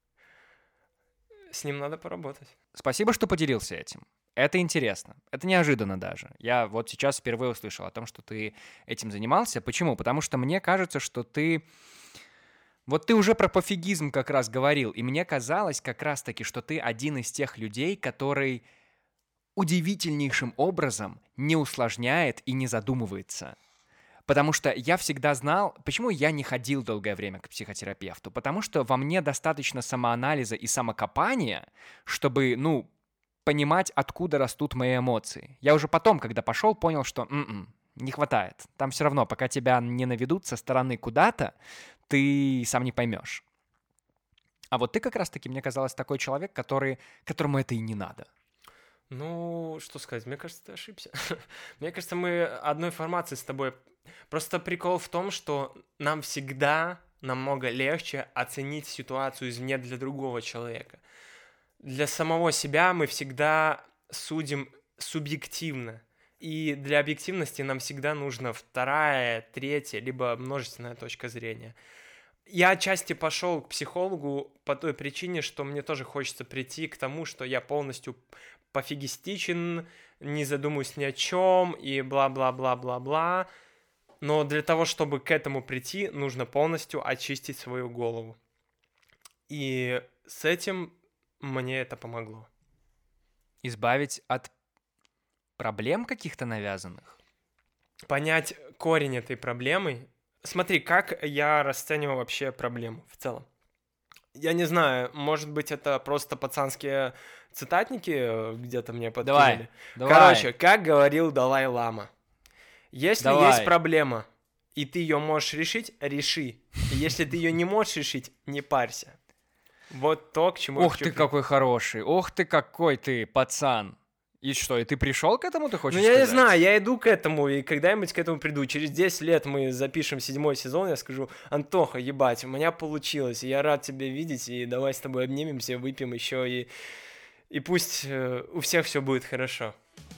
С ним надо поработать. Спасибо, что поделился этим. Это интересно. Это неожиданно даже. Я вот сейчас впервые услышал о том, что ты этим занимался. Почему? Потому что мне кажется, что ты... Вот ты уже про пофигизм как раз говорил, и мне казалось как раз-таки, что ты один из тех людей, который удивительнейшим образом не усложняет и не задумывается. Потому что я всегда знал, почему я не ходил долгое время к психотерапевту. Потому что во мне достаточно самоанализа и самокопания, чтобы, ну, понимать, откуда растут мои эмоции. Я уже потом, когда пошел, понял, что м-м, не хватает. Там все равно, пока тебя не наведут со стороны куда-то, ты сам не поймешь. А вот ты как раз-таки, мне казалось, такой человек, который, которому это и не надо. Ну, что сказать, мне кажется, ты ошибся. Мне кажется, мы одной формации с тобой. Просто прикол в том, что нам всегда намного легче оценить ситуацию извне для другого человека. Для самого себя мы всегда судим субъективно. И для объективности нам всегда нужна вторая, третья, либо множественная точка зрения. Я отчасти пошел к психологу по той причине, что мне тоже хочется прийти к тому, что я полностью пофигистичен, не задумываюсь ни о чем и бла-бла-бла-бла-бла. Но для того, чтобы к этому прийти, нужно полностью очистить свою голову. И с этим мне это помогло. Избавить от проблем каких-то навязанных? Понять корень этой проблемы. Смотри, как я расцениваю вообще проблему в целом. Я не знаю, может быть, это просто пацанские цитатники где-то мне подкинули. Давай, Короче, давай. как говорил Далай-лама. Если Давай. есть проблема, и ты ее можешь решить, реши. И если ты ее не можешь решить, не парься. Вот то, к чему... Ох ты какой хороший, ох ты какой ты пацан. И что, и ты пришел к этому, ты хочешь Ну, я сказать? не знаю, я иду к этому, и когда-нибудь к этому приду. Через десять лет мы запишем седьмой сезон, я скажу: Антоха, ебать, у меня получилось, и я рад тебя видеть, и давай с тобой обнимемся, выпьем еще, и, и пусть э, у всех все будет хорошо.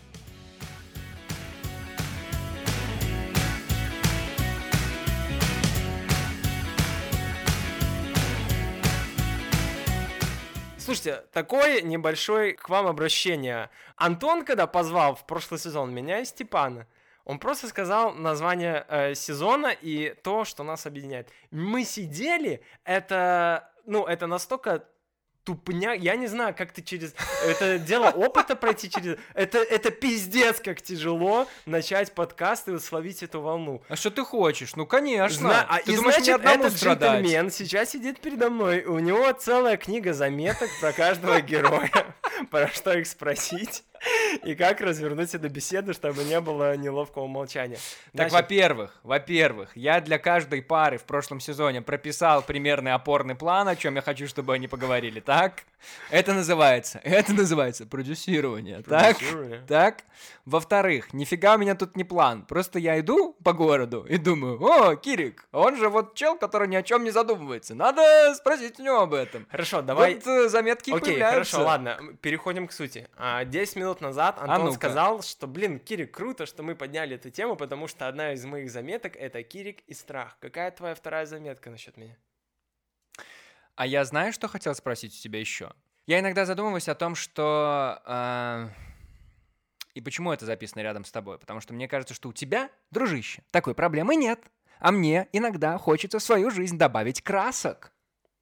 Слушайте, такое небольшое к вам обращение. Антон, когда позвал в прошлый сезон меня и Степана, он просто сказал название э, сезона и то, что нас объединяет. Мы сидели, это, ну, это настолько тупня, я не знаю, как ты через... Это дело опыта пройти через... Это, это пиздец, как тяжело начать подкаст и словить эту волну. А что ты хочешь? Ну, конечно. Зна... А, ты и думаешь, значит, мне одному этот страдать? джентльмен сейчас сидит передо мной, у него целая книга заметок про каждого героя, про что их спросить и как развернуть эту беседу, чтобы не было неловкого молчания. Так, Значит, во-первых, во-первых, я для каждой пары в прошлом сезоне прописал примерный опорный план, о чем я хочу, чтобы они поговорили, так? Это называется, это называется продюсирование, так? продюсирование. Так? Во-вторых, нифига у меня тут не план, просто я иду по городу и думаю: о, Кирик, он же вот чел, который ни о чем не задумывается, надо спросить у него об этом. Хорошо, давай... Вот э, заметки Окей, появляются. хорошо, ладно, переходим к сути. А, десять минут назад Антон ну-ка. сказал, что, блин, Кирик, круто, что мы подняли эту тему, потому что одна из моих заметок — это Кирик и страх. Какая твоя вторая заметка насчет меня? А я знаю, что хотел спросить у тебя еще? Я иногда задумываюсь о том, что... Э, И почему это записано рядом с тобой? Потому что мне кажется, что у тебя, дружище, такой проблемы нет. А мне иногда хочется в свою жизнь добавить красок.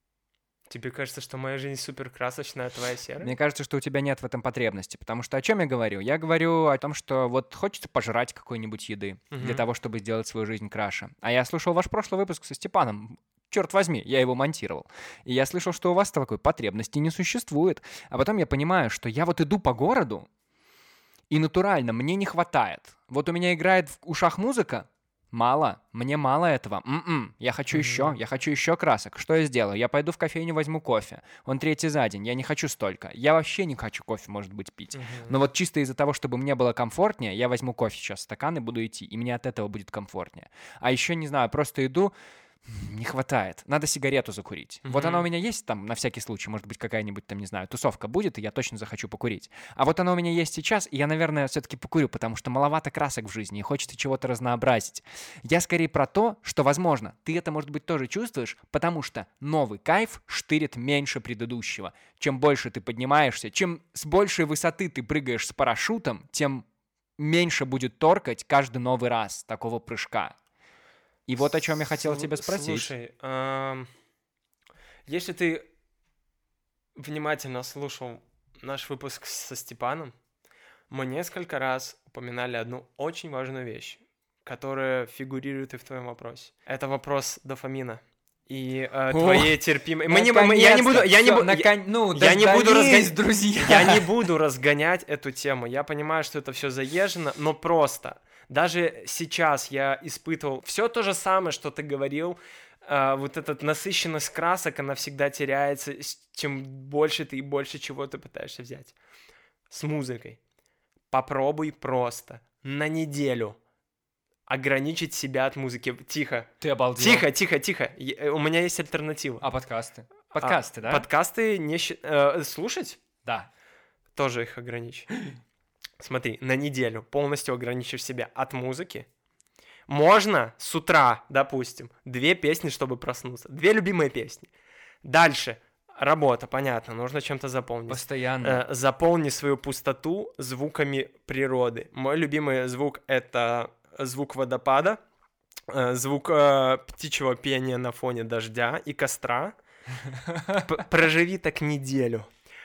Тебе кажется, что моя жизнь супер красочная, а твоя серая? Мне кажется, что у тебя нет в этом потребности, потому что о чем я говорю? Я говорю о том, что вот хочется пожрать какой-нибудь еды uh-huh. для того, чтобы сделать свою жизнь краше. А я слушал ваш прошлый выпуск со Степаном. Черт возьми, я его монтировал. И я слышал, что у вас такой потребности не существует. А потом я понимаю, что я вот иду по городу, и натурально мне не хватает. Вот у меня играет в ушах музыка. Мало, мне мало этого. М-м, я хочу mm-hmm. еще, я хочу еще красок. Что я сделаю? Я пойду в кофейню, возьму кофе. Он третий за день, я не хочу столько. Я вообще не хочу кофе, может быть, пить. Mm-hmm. Но вот чисто из-за того, чтобы мне было комфортнее, я возьму кофе сейчас в стакан и буду идти. И мне от этого будет комфортнее. А еще, не знаю, просто иду, не хватает. Надо сигарету закурить. Mm-hmm. Вот она у меня есть там, на всякий случай, может быть, какая-нибудь там, не знаю, тусовка будет, и я точно захочу покурить. А вот она у меня есть сейчас, и я, наверное, все-таки покурю, потому что маловато красок в жизни, и хочется чего-то разнообразить. Я скорее про то, что, возможно, ты это, может быть, тоже чувствуешь, потому что новый кайф штырит меньше предыдущего. Чем больше ты поднимаешься, чем с большей высоты ты прыгаешь с парашютом, тем меньше будет торкать каждый новый раз такого прыжка. И вот о чем я хотел С- тебя спросить. Слушай, эм, если ты внимательно слушал наш выпуск со Степаном, мы несколько раз упоминали одну очень важную вещь, которая фигурирует и в твоем вопросе. Это вопрос дофамина и э, твоей терпимости. Мы не, мы, я не буду, я не, бу- након... ну, я не буду разгонять, друзья. Я не буду разгонять эту тему. Я понимаю, что это все заезжено, но просто. Даже сейчас я испытывал все то же самое, что ты говорил. Uh, вот эта насыщенность красок, она всегда теряется, чем больше ты и больше чего ты пытаешься взять. С музыкой. Попробуй просто на неделю ограничить себя от музыки. Тихо. Ты обалдел. Тихо, тихо, тихо. Я, у меня есть альтернатива. А подкасты? Подкасты, а, да? Подкасты не щ... э, слушать? Да. Тоже их ограничь. Смотри, на неделю полностью ограничишь себя от музыки. Можно с утра, допустим, две песни, чтобы проснуться. Две любимые песни. Дальше. Работа, понятно, нужно чем-то заполнить. Постоянно. Э, заполни свою пустоту звуками природы. Мой любимый звук — это звук водопада, э, звук э, птичьего пения на фоне дождя и костра. П- проживи так неделю.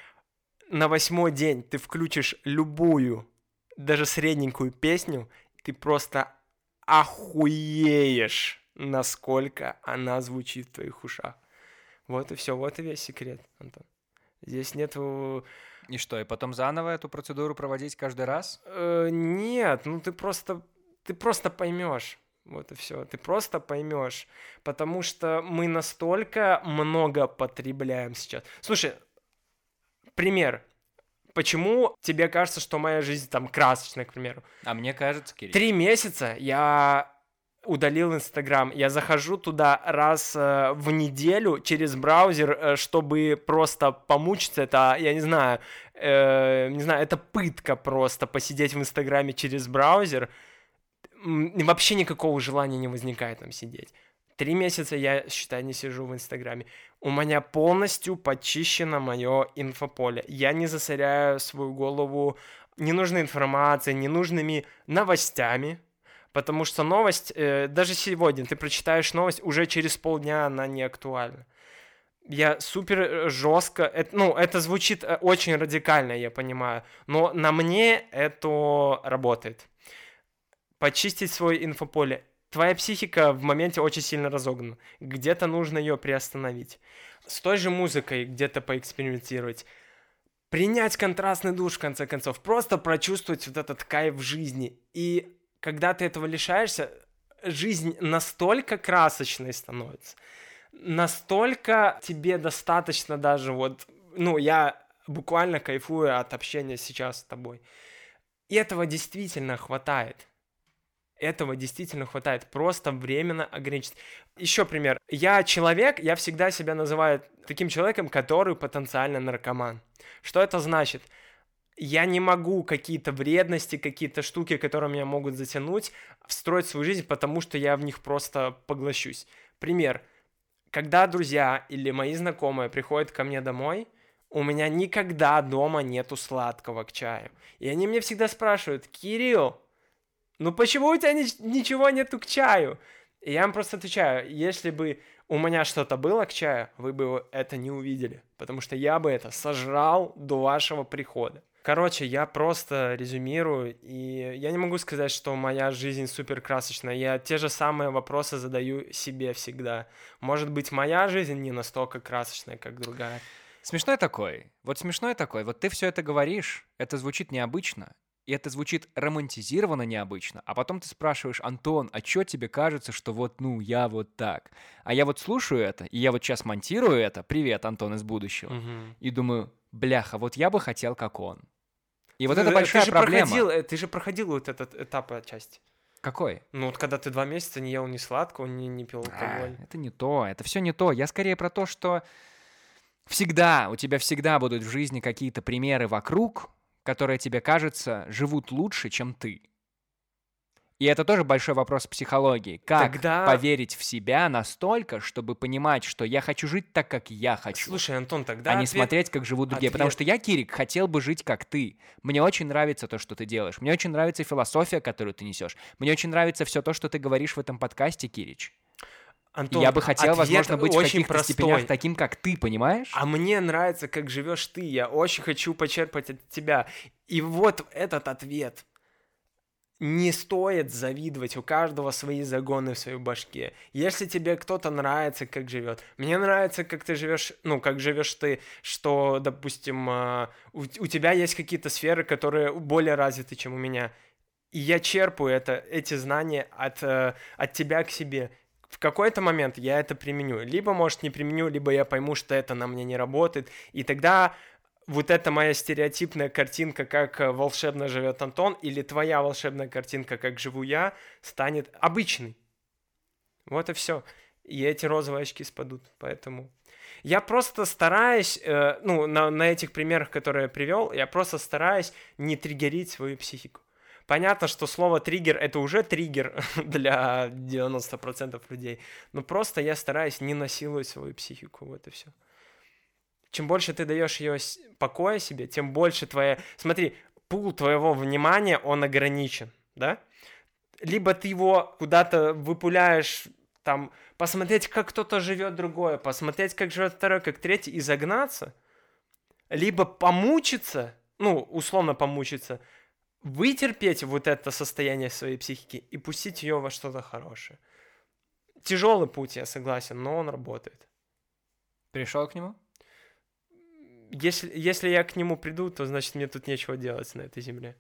На восьмой день ты включишь любую, даже средненькую песню, ты просто охуеешь, насколько она звучит в твоих ушах. Вот и все, вот и весь секрет, Антон. Здесь нету... И что, и потом заново эту процедуру проводить каждый раз? Э, нет, ну ты просто, ты просто поймешь. Вот и все. Ты просто поймешь. Потому что мы настолько много потребляем сейчас. Слушай, пример. Почему тебе кажется, что моя жизнь там красочная, к примеру? А мне кажется, Кирилл. Три месяца я удалил Инстаграм. Я захожу туда раз э, в неделю через браузер, э, чтобы просто помучиться. Это, я не знаю, э, не знаю, это пытка просто посидеть в Инстаграме через браузер. М- вообще никакого желания не возникает там сидеть. Три месяца я, считай, не сижу в Инстаграме. У меня полностью почищено мое инфополе. Я не засоряю свою голову ненужной информацией, ненужными новостями, потому что новость, э, даже сегодня ты прочитаешь новость, уже через полдня она не актуальна. Я супер жестко, это, ну, это звучит очень радикально, я понимаю, но на мне это работает. Почистить свое инфополе. Твоя психика в моменте очень сильно разогнана. Где-то нужно ее приостановить. С той же музыкой где-то поэкспериментировать. Принять контрастный душ, в конце концов. Просто прочувствовать вот этот кайф в жизни. И когда ты этого лишаешься, жизнь настолько красочной становится. Настолько тебе достаточно даже вот... Ну, я буквально кайфую от общения сейчас с тобой. И этого действительно хватает. Этого действительно хватает. Просто временно ограничить. Еще пример. Я человек, я всегда себя называю таким человеком, который потенциально наркоман. Что это значит? Я не могу какие-то вредности, какие-то штуки, которые меня могут затянуть, встроить в свою жизнь, потому что я в них просто поглощусь. Пример. Когда друзья или мои знакомые приходят ко мне домой, у меня никогда дома нету сладкого к чаю. И они мне всегда спрашивают: Кирилл, ну почему у тебя ни- ничего нету к чаю? И я им просто отвечаю: если бы у меня что-то было к чаю, вы бы это не увидели, потому что я бы это сожрал до вашего прихода. Короче, я просто резюмирую, и я не могу сказать, что моя жизнь супер красочная. Я те же самые вопросы задаю себе всегда. Может быть, моя жизнь не настолько красочная, как другая. Смешной такой. Вот смешной такой. Вот ты все это говоришь, это звучит необычно, и это звучит романтизированно необычно. А потом ты спрашиваешь: Антон, а чё тебе кажется, что вот, ну, я вот так? А я вот слушаю это, и я вот сейчас монтирую это. Привет, Антон из будущего. Угу. И думаю: бляха, вот я бы хотел, как он. И вот ты, это большая ты же проблема. Проходил, ты же проходил вот этот этап отчасти. Какой? Ну вот когда ты два месяца не ел ни сладкого, ни не пил алкоголь. А, это не то, это все не то. Я скорее про то, что всегда, у тебя всегда будут в жизни какие-то примеры вокруг, которые тебе кажется живут лучше, чем ты. И это тоже большой вопрос психологии. Как Тогда... поверить в себя настолько, чтобы понимать, что я хочу жить так, как я хочу. Слушай, Антон, тогда а не ответ... смотреть, как живут другие. ответ... Потому что я, Кирик, хотел бы жить, как ты. Мне очень нравится то, что ты делаешь. Мне очень нравится философия, которую ты несешь. Мне очень нравится все то, что ты говоришь в этом подкасте, Кирич. Антон, я бы хотел, возможно, быть в каких-то простой. степенях таким, как ты, понимаешь? А мне нравится, как живешь ты. Я очень хочу почерпать от тебя. И вот этот ответ. Не стоит завидовать, у каждого свои загоны в своей башке. Если тебе кто-то нравится, как живет, мне нравится, как ты живешь, ну, как живешь ты, что, допустим, у, у тебя есть какие-то сферы, которые более развиты, чем у меня. И я черпаю это, эти знания от, от тебя к себе. В какой-то момент я это применю. Либо, может, не применю, либо я пойму, что это на мне не работает. И тогда вот эта моя стереотипная картинка, как волшебно живет Антон, или твоя волшебная картинка, как живу я, станет обычной. Вот и все. И эти розовые очки спадут. Поэтому я просто стараюсь, э, ну, на, на этих примерах, которые я привел, я просто стараюсь не триггерить свою психику. Понятно, что слово «триггер» — это уже триггер для девяноста процентов людей, но просто я стараюсь не насиловать свою психику, вот и все. Чем больше ты даешь ее покоя себе, тем больше твоя... Смотри, пул твоего внимания, он ограничен, да? Либо ты его куда-то выпуляешь, там, посмотреть, как кто-то живет другое, посмотреть, как живет второй, как третий, и загнаться, либо помучиться, ну, условно помучиться, вытерпеть вот это состояние своей психики и пустить ее во что-то хорошее. Тяжелый путь, я согласен, но он работает. Пришел к нему? Если, если я к нему приду, то значит мне тут нечего делать на этой земле.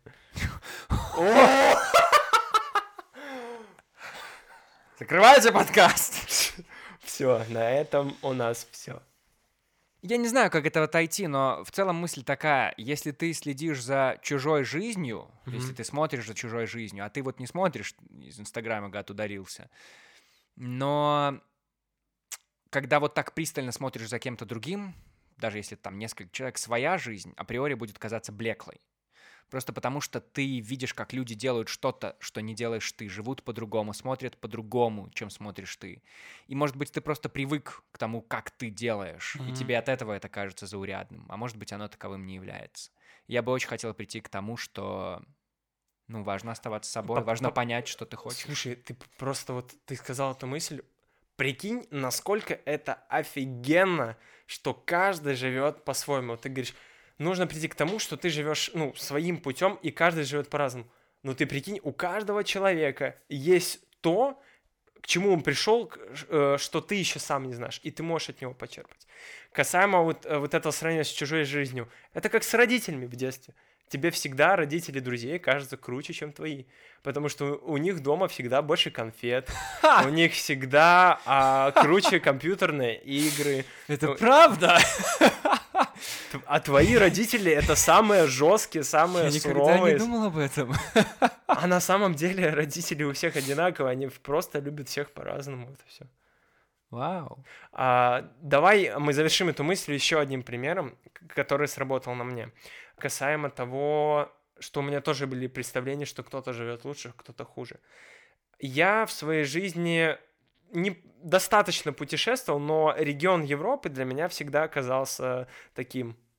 Закрывайте подкаст! Все, на этом у нас все. Я не знаю, как это отойти, но в целом мысль такая: если ты следишь за чужой жизнью, mm-hmm. если ты смотришь за чужой жизнью, а ты вот не смотришь, из Инстаграма, гад, ударился, но когда вот так пристально смотришь за кем-то другим, даже если там несколько человек, своя жизнь априори будет казаться блеклой. Просто потому, что ты видишь, как люди делают что-то, что не делаешь ты, живут по-другому, смотрят по-другому, чем смотришь ты. И, может быть, ты просто привык к тому, как ты делаешь, mm-hmm. и тебе от этого это кажется заурядным, а может быть, оно таковым не является. Я бы очень хотел прийти к тому, что, ну, важно оставаться собой, по- важно по- понять, что ты хочешь. Слушай, ты просто вот, ты сказал эту мысль, прикинь, насколько это офигенно, что каждый живет по-своему. Ты говоришь, нужно прийти к тому, что ты живешь, ну, своим путем, и каждый живет по-разному. Но ты прикинь, у каждого человека есть то, к чему он пришел, что ты еще сам не знаешь, и ты можешь от него почерпать. Касаемо вот, вот этого сравнения с чужой жизнью, это как с родителями в детстве. Тебе всегда родители друзей кажутся круче, чем твои. Потому что у них дома всегда больше конфет. У них всегда а, круче компьютерные игры. Это правда? А твои родители — это самые жесткие, самые Я суровые. Я никогда не думал об этом. А на самом деле родители у всех одинаковые. Они просто любят всех по-разному. Это все. Вау. А, давай мы завершим эту мысль еще одним примером, который сработал на мне. Касаемо того, что у меня тоже были представления, что кто-то живет лучше, кто-то хуже. Я в своей жизни не достаточно путешествовал, но регион Европы для меня всегда оказался таким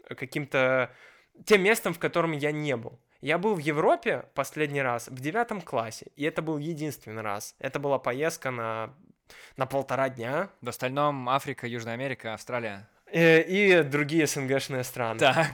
каким-то тем местом, в котором я не был. Я был в Европе последний раз в девятом классе, и это был единственный раз. Это была поездка на, на полтора дня. В остальном Африка, Южная Америка, Австралия. И, и другие СНГшные страны. Так.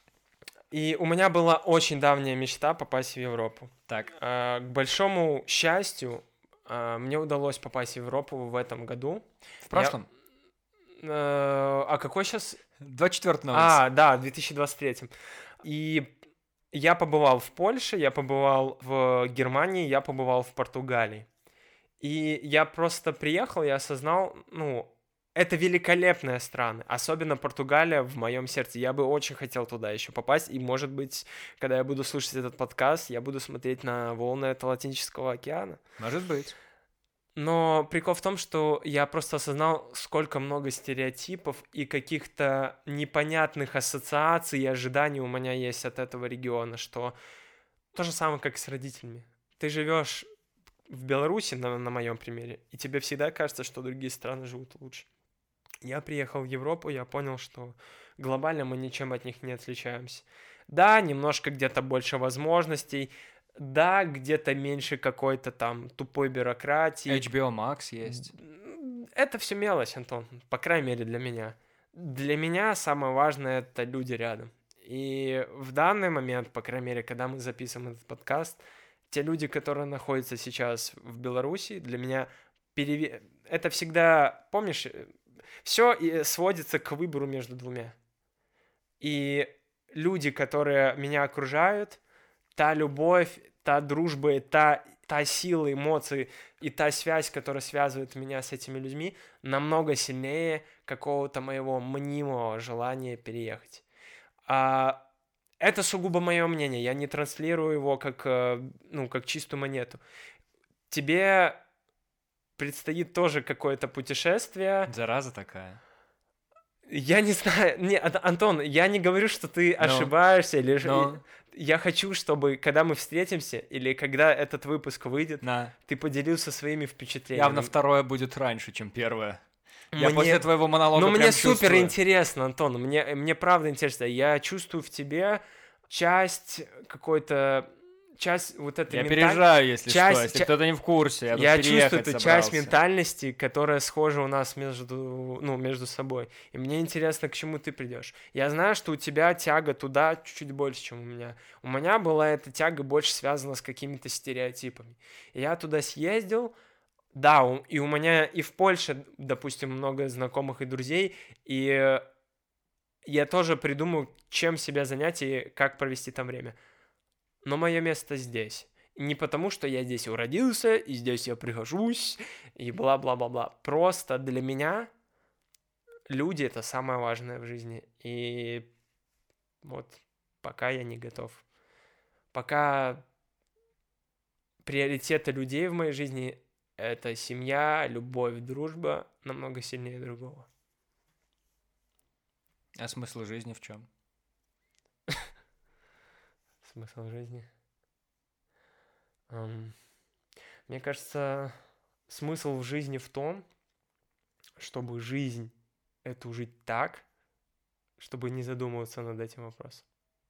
И у меня была очень давняя мечта попасть в Европу. Так. А, к большому счастью, а, мне удалось попасть в Европу в этом году. В прошлом? Я, а, а какой сейчас? двадцать четвёртого. А, да, в две тысячи двадцать третьем. И я побывал в Польше, я побывал в Германии, я побывал в Португалии. И я просто приехал и осознал, ну, это великолепные страны, особенно Португалия в моем сердце. Я бы очень хотел туда еще попасть, и, может быть, когда я буду слушать этот подкаст, я буду смотреть на волны Атлантического океана. Может быть. Но прикол в том, что я просто осознал, сколько много стереотипов и каких-то непонятных ассоциаций и ожиданий у меня есть от этого региона, что то же самое, как и с родителями. Ты живешь в Беларуси, на, на моем примере, и тебе всегда кажется, что другие страны живут лучше. Я приехал в Европу, я понял, что глобально мы ничем от них не отличаемся. Да, немножко где-то больше возможностей, да, где-то меньше какой-то там тупой бюрократии. эйч би о Max есть. Это все мелочь, Антон, по крайней мере для меня. Для меня самое важное — это люди рядом. И в данный момент, по крайней мере, когда мы записываем этот подкаст, те люди, которые находятся сейчас в Беларуси, для меня перев... это всегда, помнишь, все сводится к выбору между двумя. И люди, которые меня окружают, та любовь, та дружба, и та, та сила, эмоции и та связь, которая связывает меня с этими людьми, намного сильнее какого-то моего мнимого желания переехать. А это сугубо мое мнение, я не транслирую его как, ну, как чистую монету. Тебе предстоит тоже какое-то путешествие. Зараза такая. Я не знаю, не, Антон, я не говорю, что ты no. ошибаешься, или no. Я хочу, чтобы, когда мы встретимся, или когда этот выпуск выйдет, На. ты поделился своими впечатлениями. Явно второе будет раньше, чем первое. Мне... Я после твоего монолога Ну, прям мне чувствую. супер интересно, Антон, мне, мне правда интересно. Я чувствую в тебе часть какой-то... часть вот этой я менталь... переживаю, если часть, что, если ча... кто-то не в курсе. Я, я чувствую эту собрался. часть ментальности, которая схожа у нас между, ну, между собой. И мне интересно, к чему ты придешь. Я знаю, что у тебя тяга туда чуть-чуть больше, чем у меня. У меня была эта тяга больше связана с какими-то стереотипами. И я туда съездил, да, и у меня и в Польше, допустим, много знакомых и друзей, и я тоже придумаю, чем себя занять и как провести там время. Но мое место здесь. Не потому, что я здесь уродился, и здесь я прихожусь, и бла-бла-бла-бла. Просто для меня люди — это самое важное в жизни. И вот пока я не готов. Пока приоритеты людей в моей жизни — это семья, любовь, дружба намного сильнее другого. А смысл жизни в чем? Смысл жизни? Um, мне кажется, смысл в жизни в том, чтобы жизнь эту жить так, чтобы не задумываться над этим вопросом.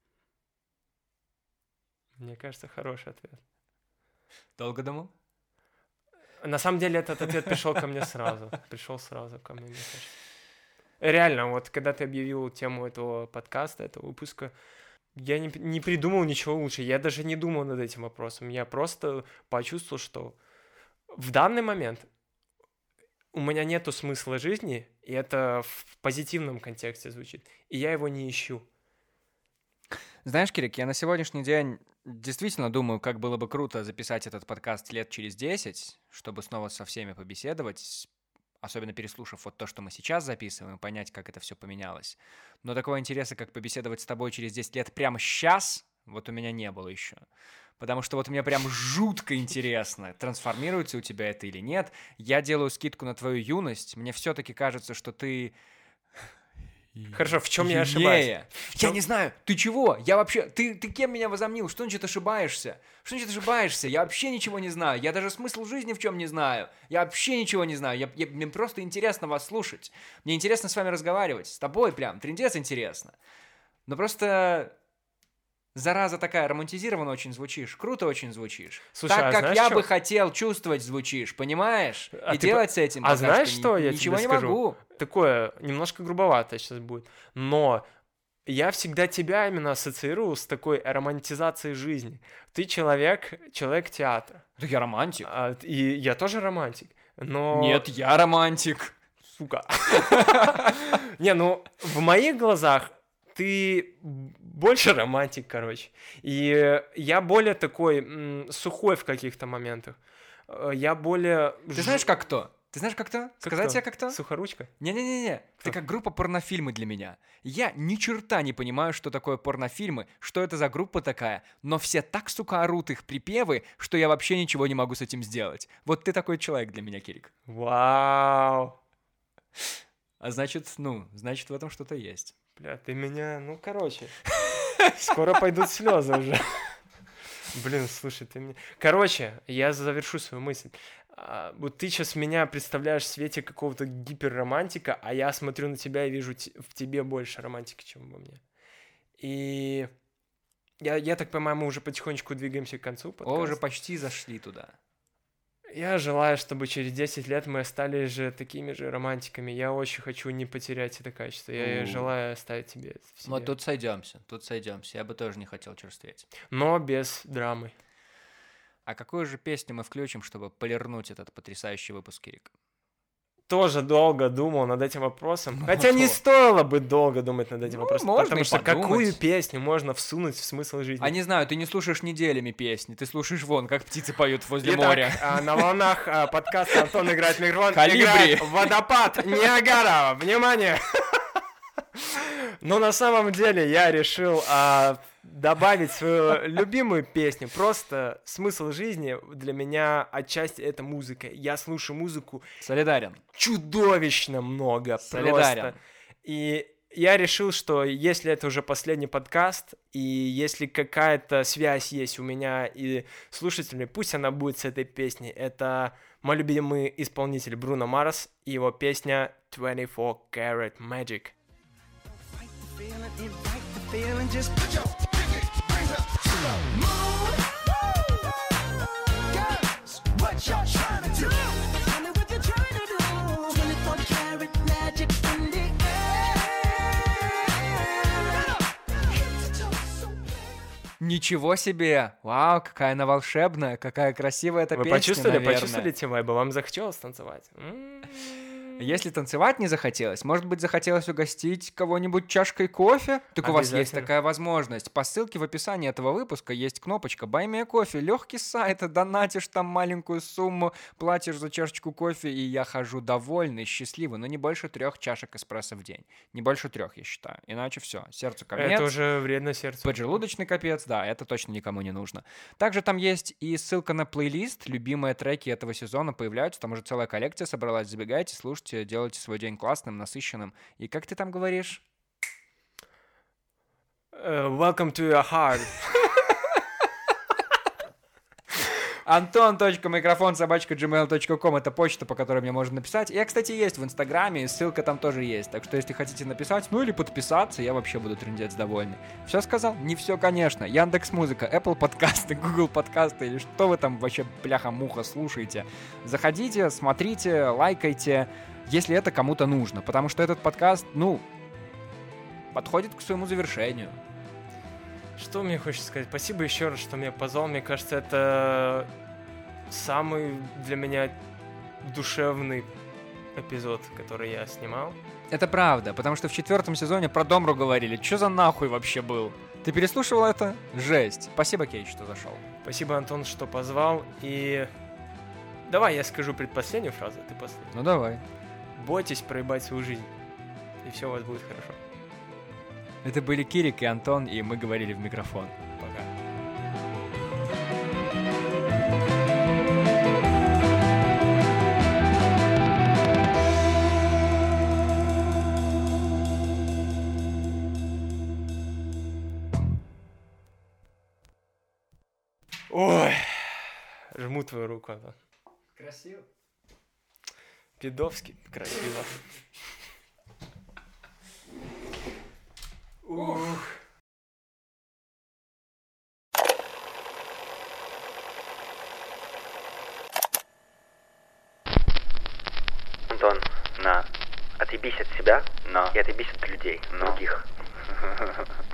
Мне кажется, хороший ответ. Долго думал? На самом деле этот ответ пришел ко мне сразу. Пришел сразу ко мне, мне кажется. Реально, вот когда ты объявил тему этого подкаста, этого выпуска, я не, не придумал ничего лучше. Я даже не думал над этим вопросом. Я просто почувствовал, что в данный момент у меня нету смысла жизни, и это в позитивном контексте звучит, и я его не ищу. Знаешь, Кирик, я на сегодняшний день действительно думаю, как было бы круто записать этот подкаст лет через десять, чтобы снова со всеми побеседовать, особенно переслушав вот то, что мы сейчас записываем, и понять, как это все поменялось. Но такого интереса, как побеседовать с тобой через десять лет прямо сейчас, вот у меня не было еще. Потому что вот мне прям жутко интересно, трансформируется у тебя это или нет. Я делаю скидку на твою юность. Мне все-таки кажется, что ты... Хорошо, в чем я ошибаюсь? В чем? Я не знаю, ты чего? Я вообще... Ты, ты кем меня возомнил? Что значит ошибаешься? Что значит ошибаешься? Я вообще ничего не знаю. Я даже смысл жизни в чем не знаю. Я вообще ничего не знаю. Я, я, мне просто интересно вас слушать. Мне интересно с вами разговаривать. С тобой прям. Трындец интересно. Но просто... Зараза такая, романтизированно очень звучишь, круто очень звучишь. Слушай, так, а как знаешь, я что? бы хотел чувствовать, звучишь, понимаешь? А И ты делать по- с этим А пока знаешь, что что ни- я ничего тебе не скажу? могу. Такое немножко грубовато сейчас будет, но я всегда тебя именно ассоциирую с такой романтизацией жизни. Ты человек, человек театра. Да я романтик. А, и я тоже романтик, но... Нет, я романтик. Сука. Не, ну, в моих глазах ты больше романтик, короче. И я более такой м, сухой в каких-то моментах. Э, Я более... Ты знаешь, как кто? Ты знаешь, как кто? Сказать кто? тебе, как кто? Сухоручка? Не-не-не-не, ты как группа порнофильмы для меня. Я ни черта не понимаю, что такое порнофильмы, что это за группа такая, но все так, сука, орут их припевы, что я вообще ничего не могу с этим сделать. Вот ты такой человек для меня, Кирик. Вау. А значит, ну, значит, в этом что-то есть. Бля, ты меня... Ну, короче. Скоро пойдут слезы уже. Блин, слушай, ты мне... Короче, я завершу свою мысль. А, вот ты сейчас меня представляешь в свете какого-то гиперромантика, а я смотрю на тебя и вижу те- в тебе больше романтики, чем во мне. И я, я так понимаю, мы уже потихонечку двигаемся к концу О, подкаста. уже почти зашли туда. Я желаю, чтобы через десять лет мы остались же такими же романтиками. Я очень хочу не потерять это качество. Я У. желаю оставить тебе в себе. Вот тут сойдемся, тут сойдемся. Я бы тоже не хотел черстветь. Но без драмы. А какую же песню мы включим, чтобы полирнуть этот потрясающий выпуск, Кирик? Тоже долго думал над этим вопросом. Ну, Хотя не что? стоило бы долго думать над этим Ну, вопросом. можно Потому и что подумать. какую песню можно всунуть в смысл жизни? А не знаю, ты не слушаешь неделями песни, ты слушаешь вон, как птицы поют возле Итак, моря. а, на волнах а, подкаста Антон играет микрофон. Колибри. Играет «Водопад Ниагара». Внимание! Но на самом деле я решил а, добавить свою любимую песню. Просто смысл жизни для меня отчасти это музыка. Я слушаю музыку Солидарен. чудовищно много. Солидарен. Просто. И я решил, что если это уже последний подкаст, и если какая-то связь есть у меня и слушателями, пусть она будет с этой песней. Это мой любимый исполнитель Бруно Марс и его песня двадцать четыре Karat Magic. Ничего себе! Вау, какая она волшебная, какая красивая эта Вы песня, почувствовали, наверное. почувствовали те вайбы? Вам захотелось танцевать? М-м-м. Если танцевать не захотелось, может быть, захотелось угостить кого-нибудь чашкой кофе? Так у вас есть Обязательно. такая возможность. По ссылке в описании этого выпуска есть кнопочка «Buy me a кофе». Легкий сайт, донатишь там маленькую сумму, платишь за чашечку кофе, и я хожу довольный, счастливый, но не больше трех чашек эспрессо в день. Не больше трех, я считаю. Иначе все, сердцу конец. Это уже вредно сердцу. Поджелудочный капец, да, это точно никому не нужно. Также там есть и ссылка на плейлист. Любимые треки этого сезона появляются. Там уже целая коллекция собралась. Забегайте, слушайте, делайте свой день классным, насыщенным. И как ты там говоришь? Uh, welcome to your heart. антон точка микрофон собака джи мейл точка ком — это почта, по которой мне можно написать. Я, кстати, есть в Инстаграме, ссылка там тоже есть. Так что, если хотите написать, ну или подписаться, я вообще буду трындец довольный. Все сказал? Не все, конечно. Яндекс.Музыка, Apple подкасты, Google подкасты или что вы там вообще, бляха-муха, слушаете. Заходите, смотрите, лайкайте, если это кому-то нужно. Потому что этот подкаст, ну, подходит к своему завершению. Что мне хочется сказать? Спасибо еще раз, что меня позвал. Мне кажется, это самый для меня душевный эпизод, который я снимал. Это правда, потому что в четвертом сезоне про Домру говорили. Чё за нахуй вообще был? Ты переслушивал это? Жесть. Спасибо, Кейт, что зашел. Спасибо, Антон, что позвал. И давай я скажу предпоследнюю фразу, а ты последний. Ну давай. Бойтесь проебать свою жизнь, и все у вас будет хорошо. Это были Кирик и Антон, и мы говорили в микрофон. Пока. Ой, жму твою руку, Антон. Красиво. Пидовски красиво. Ух. отъебись от себя, Но. и отъебись от людей, Но. других.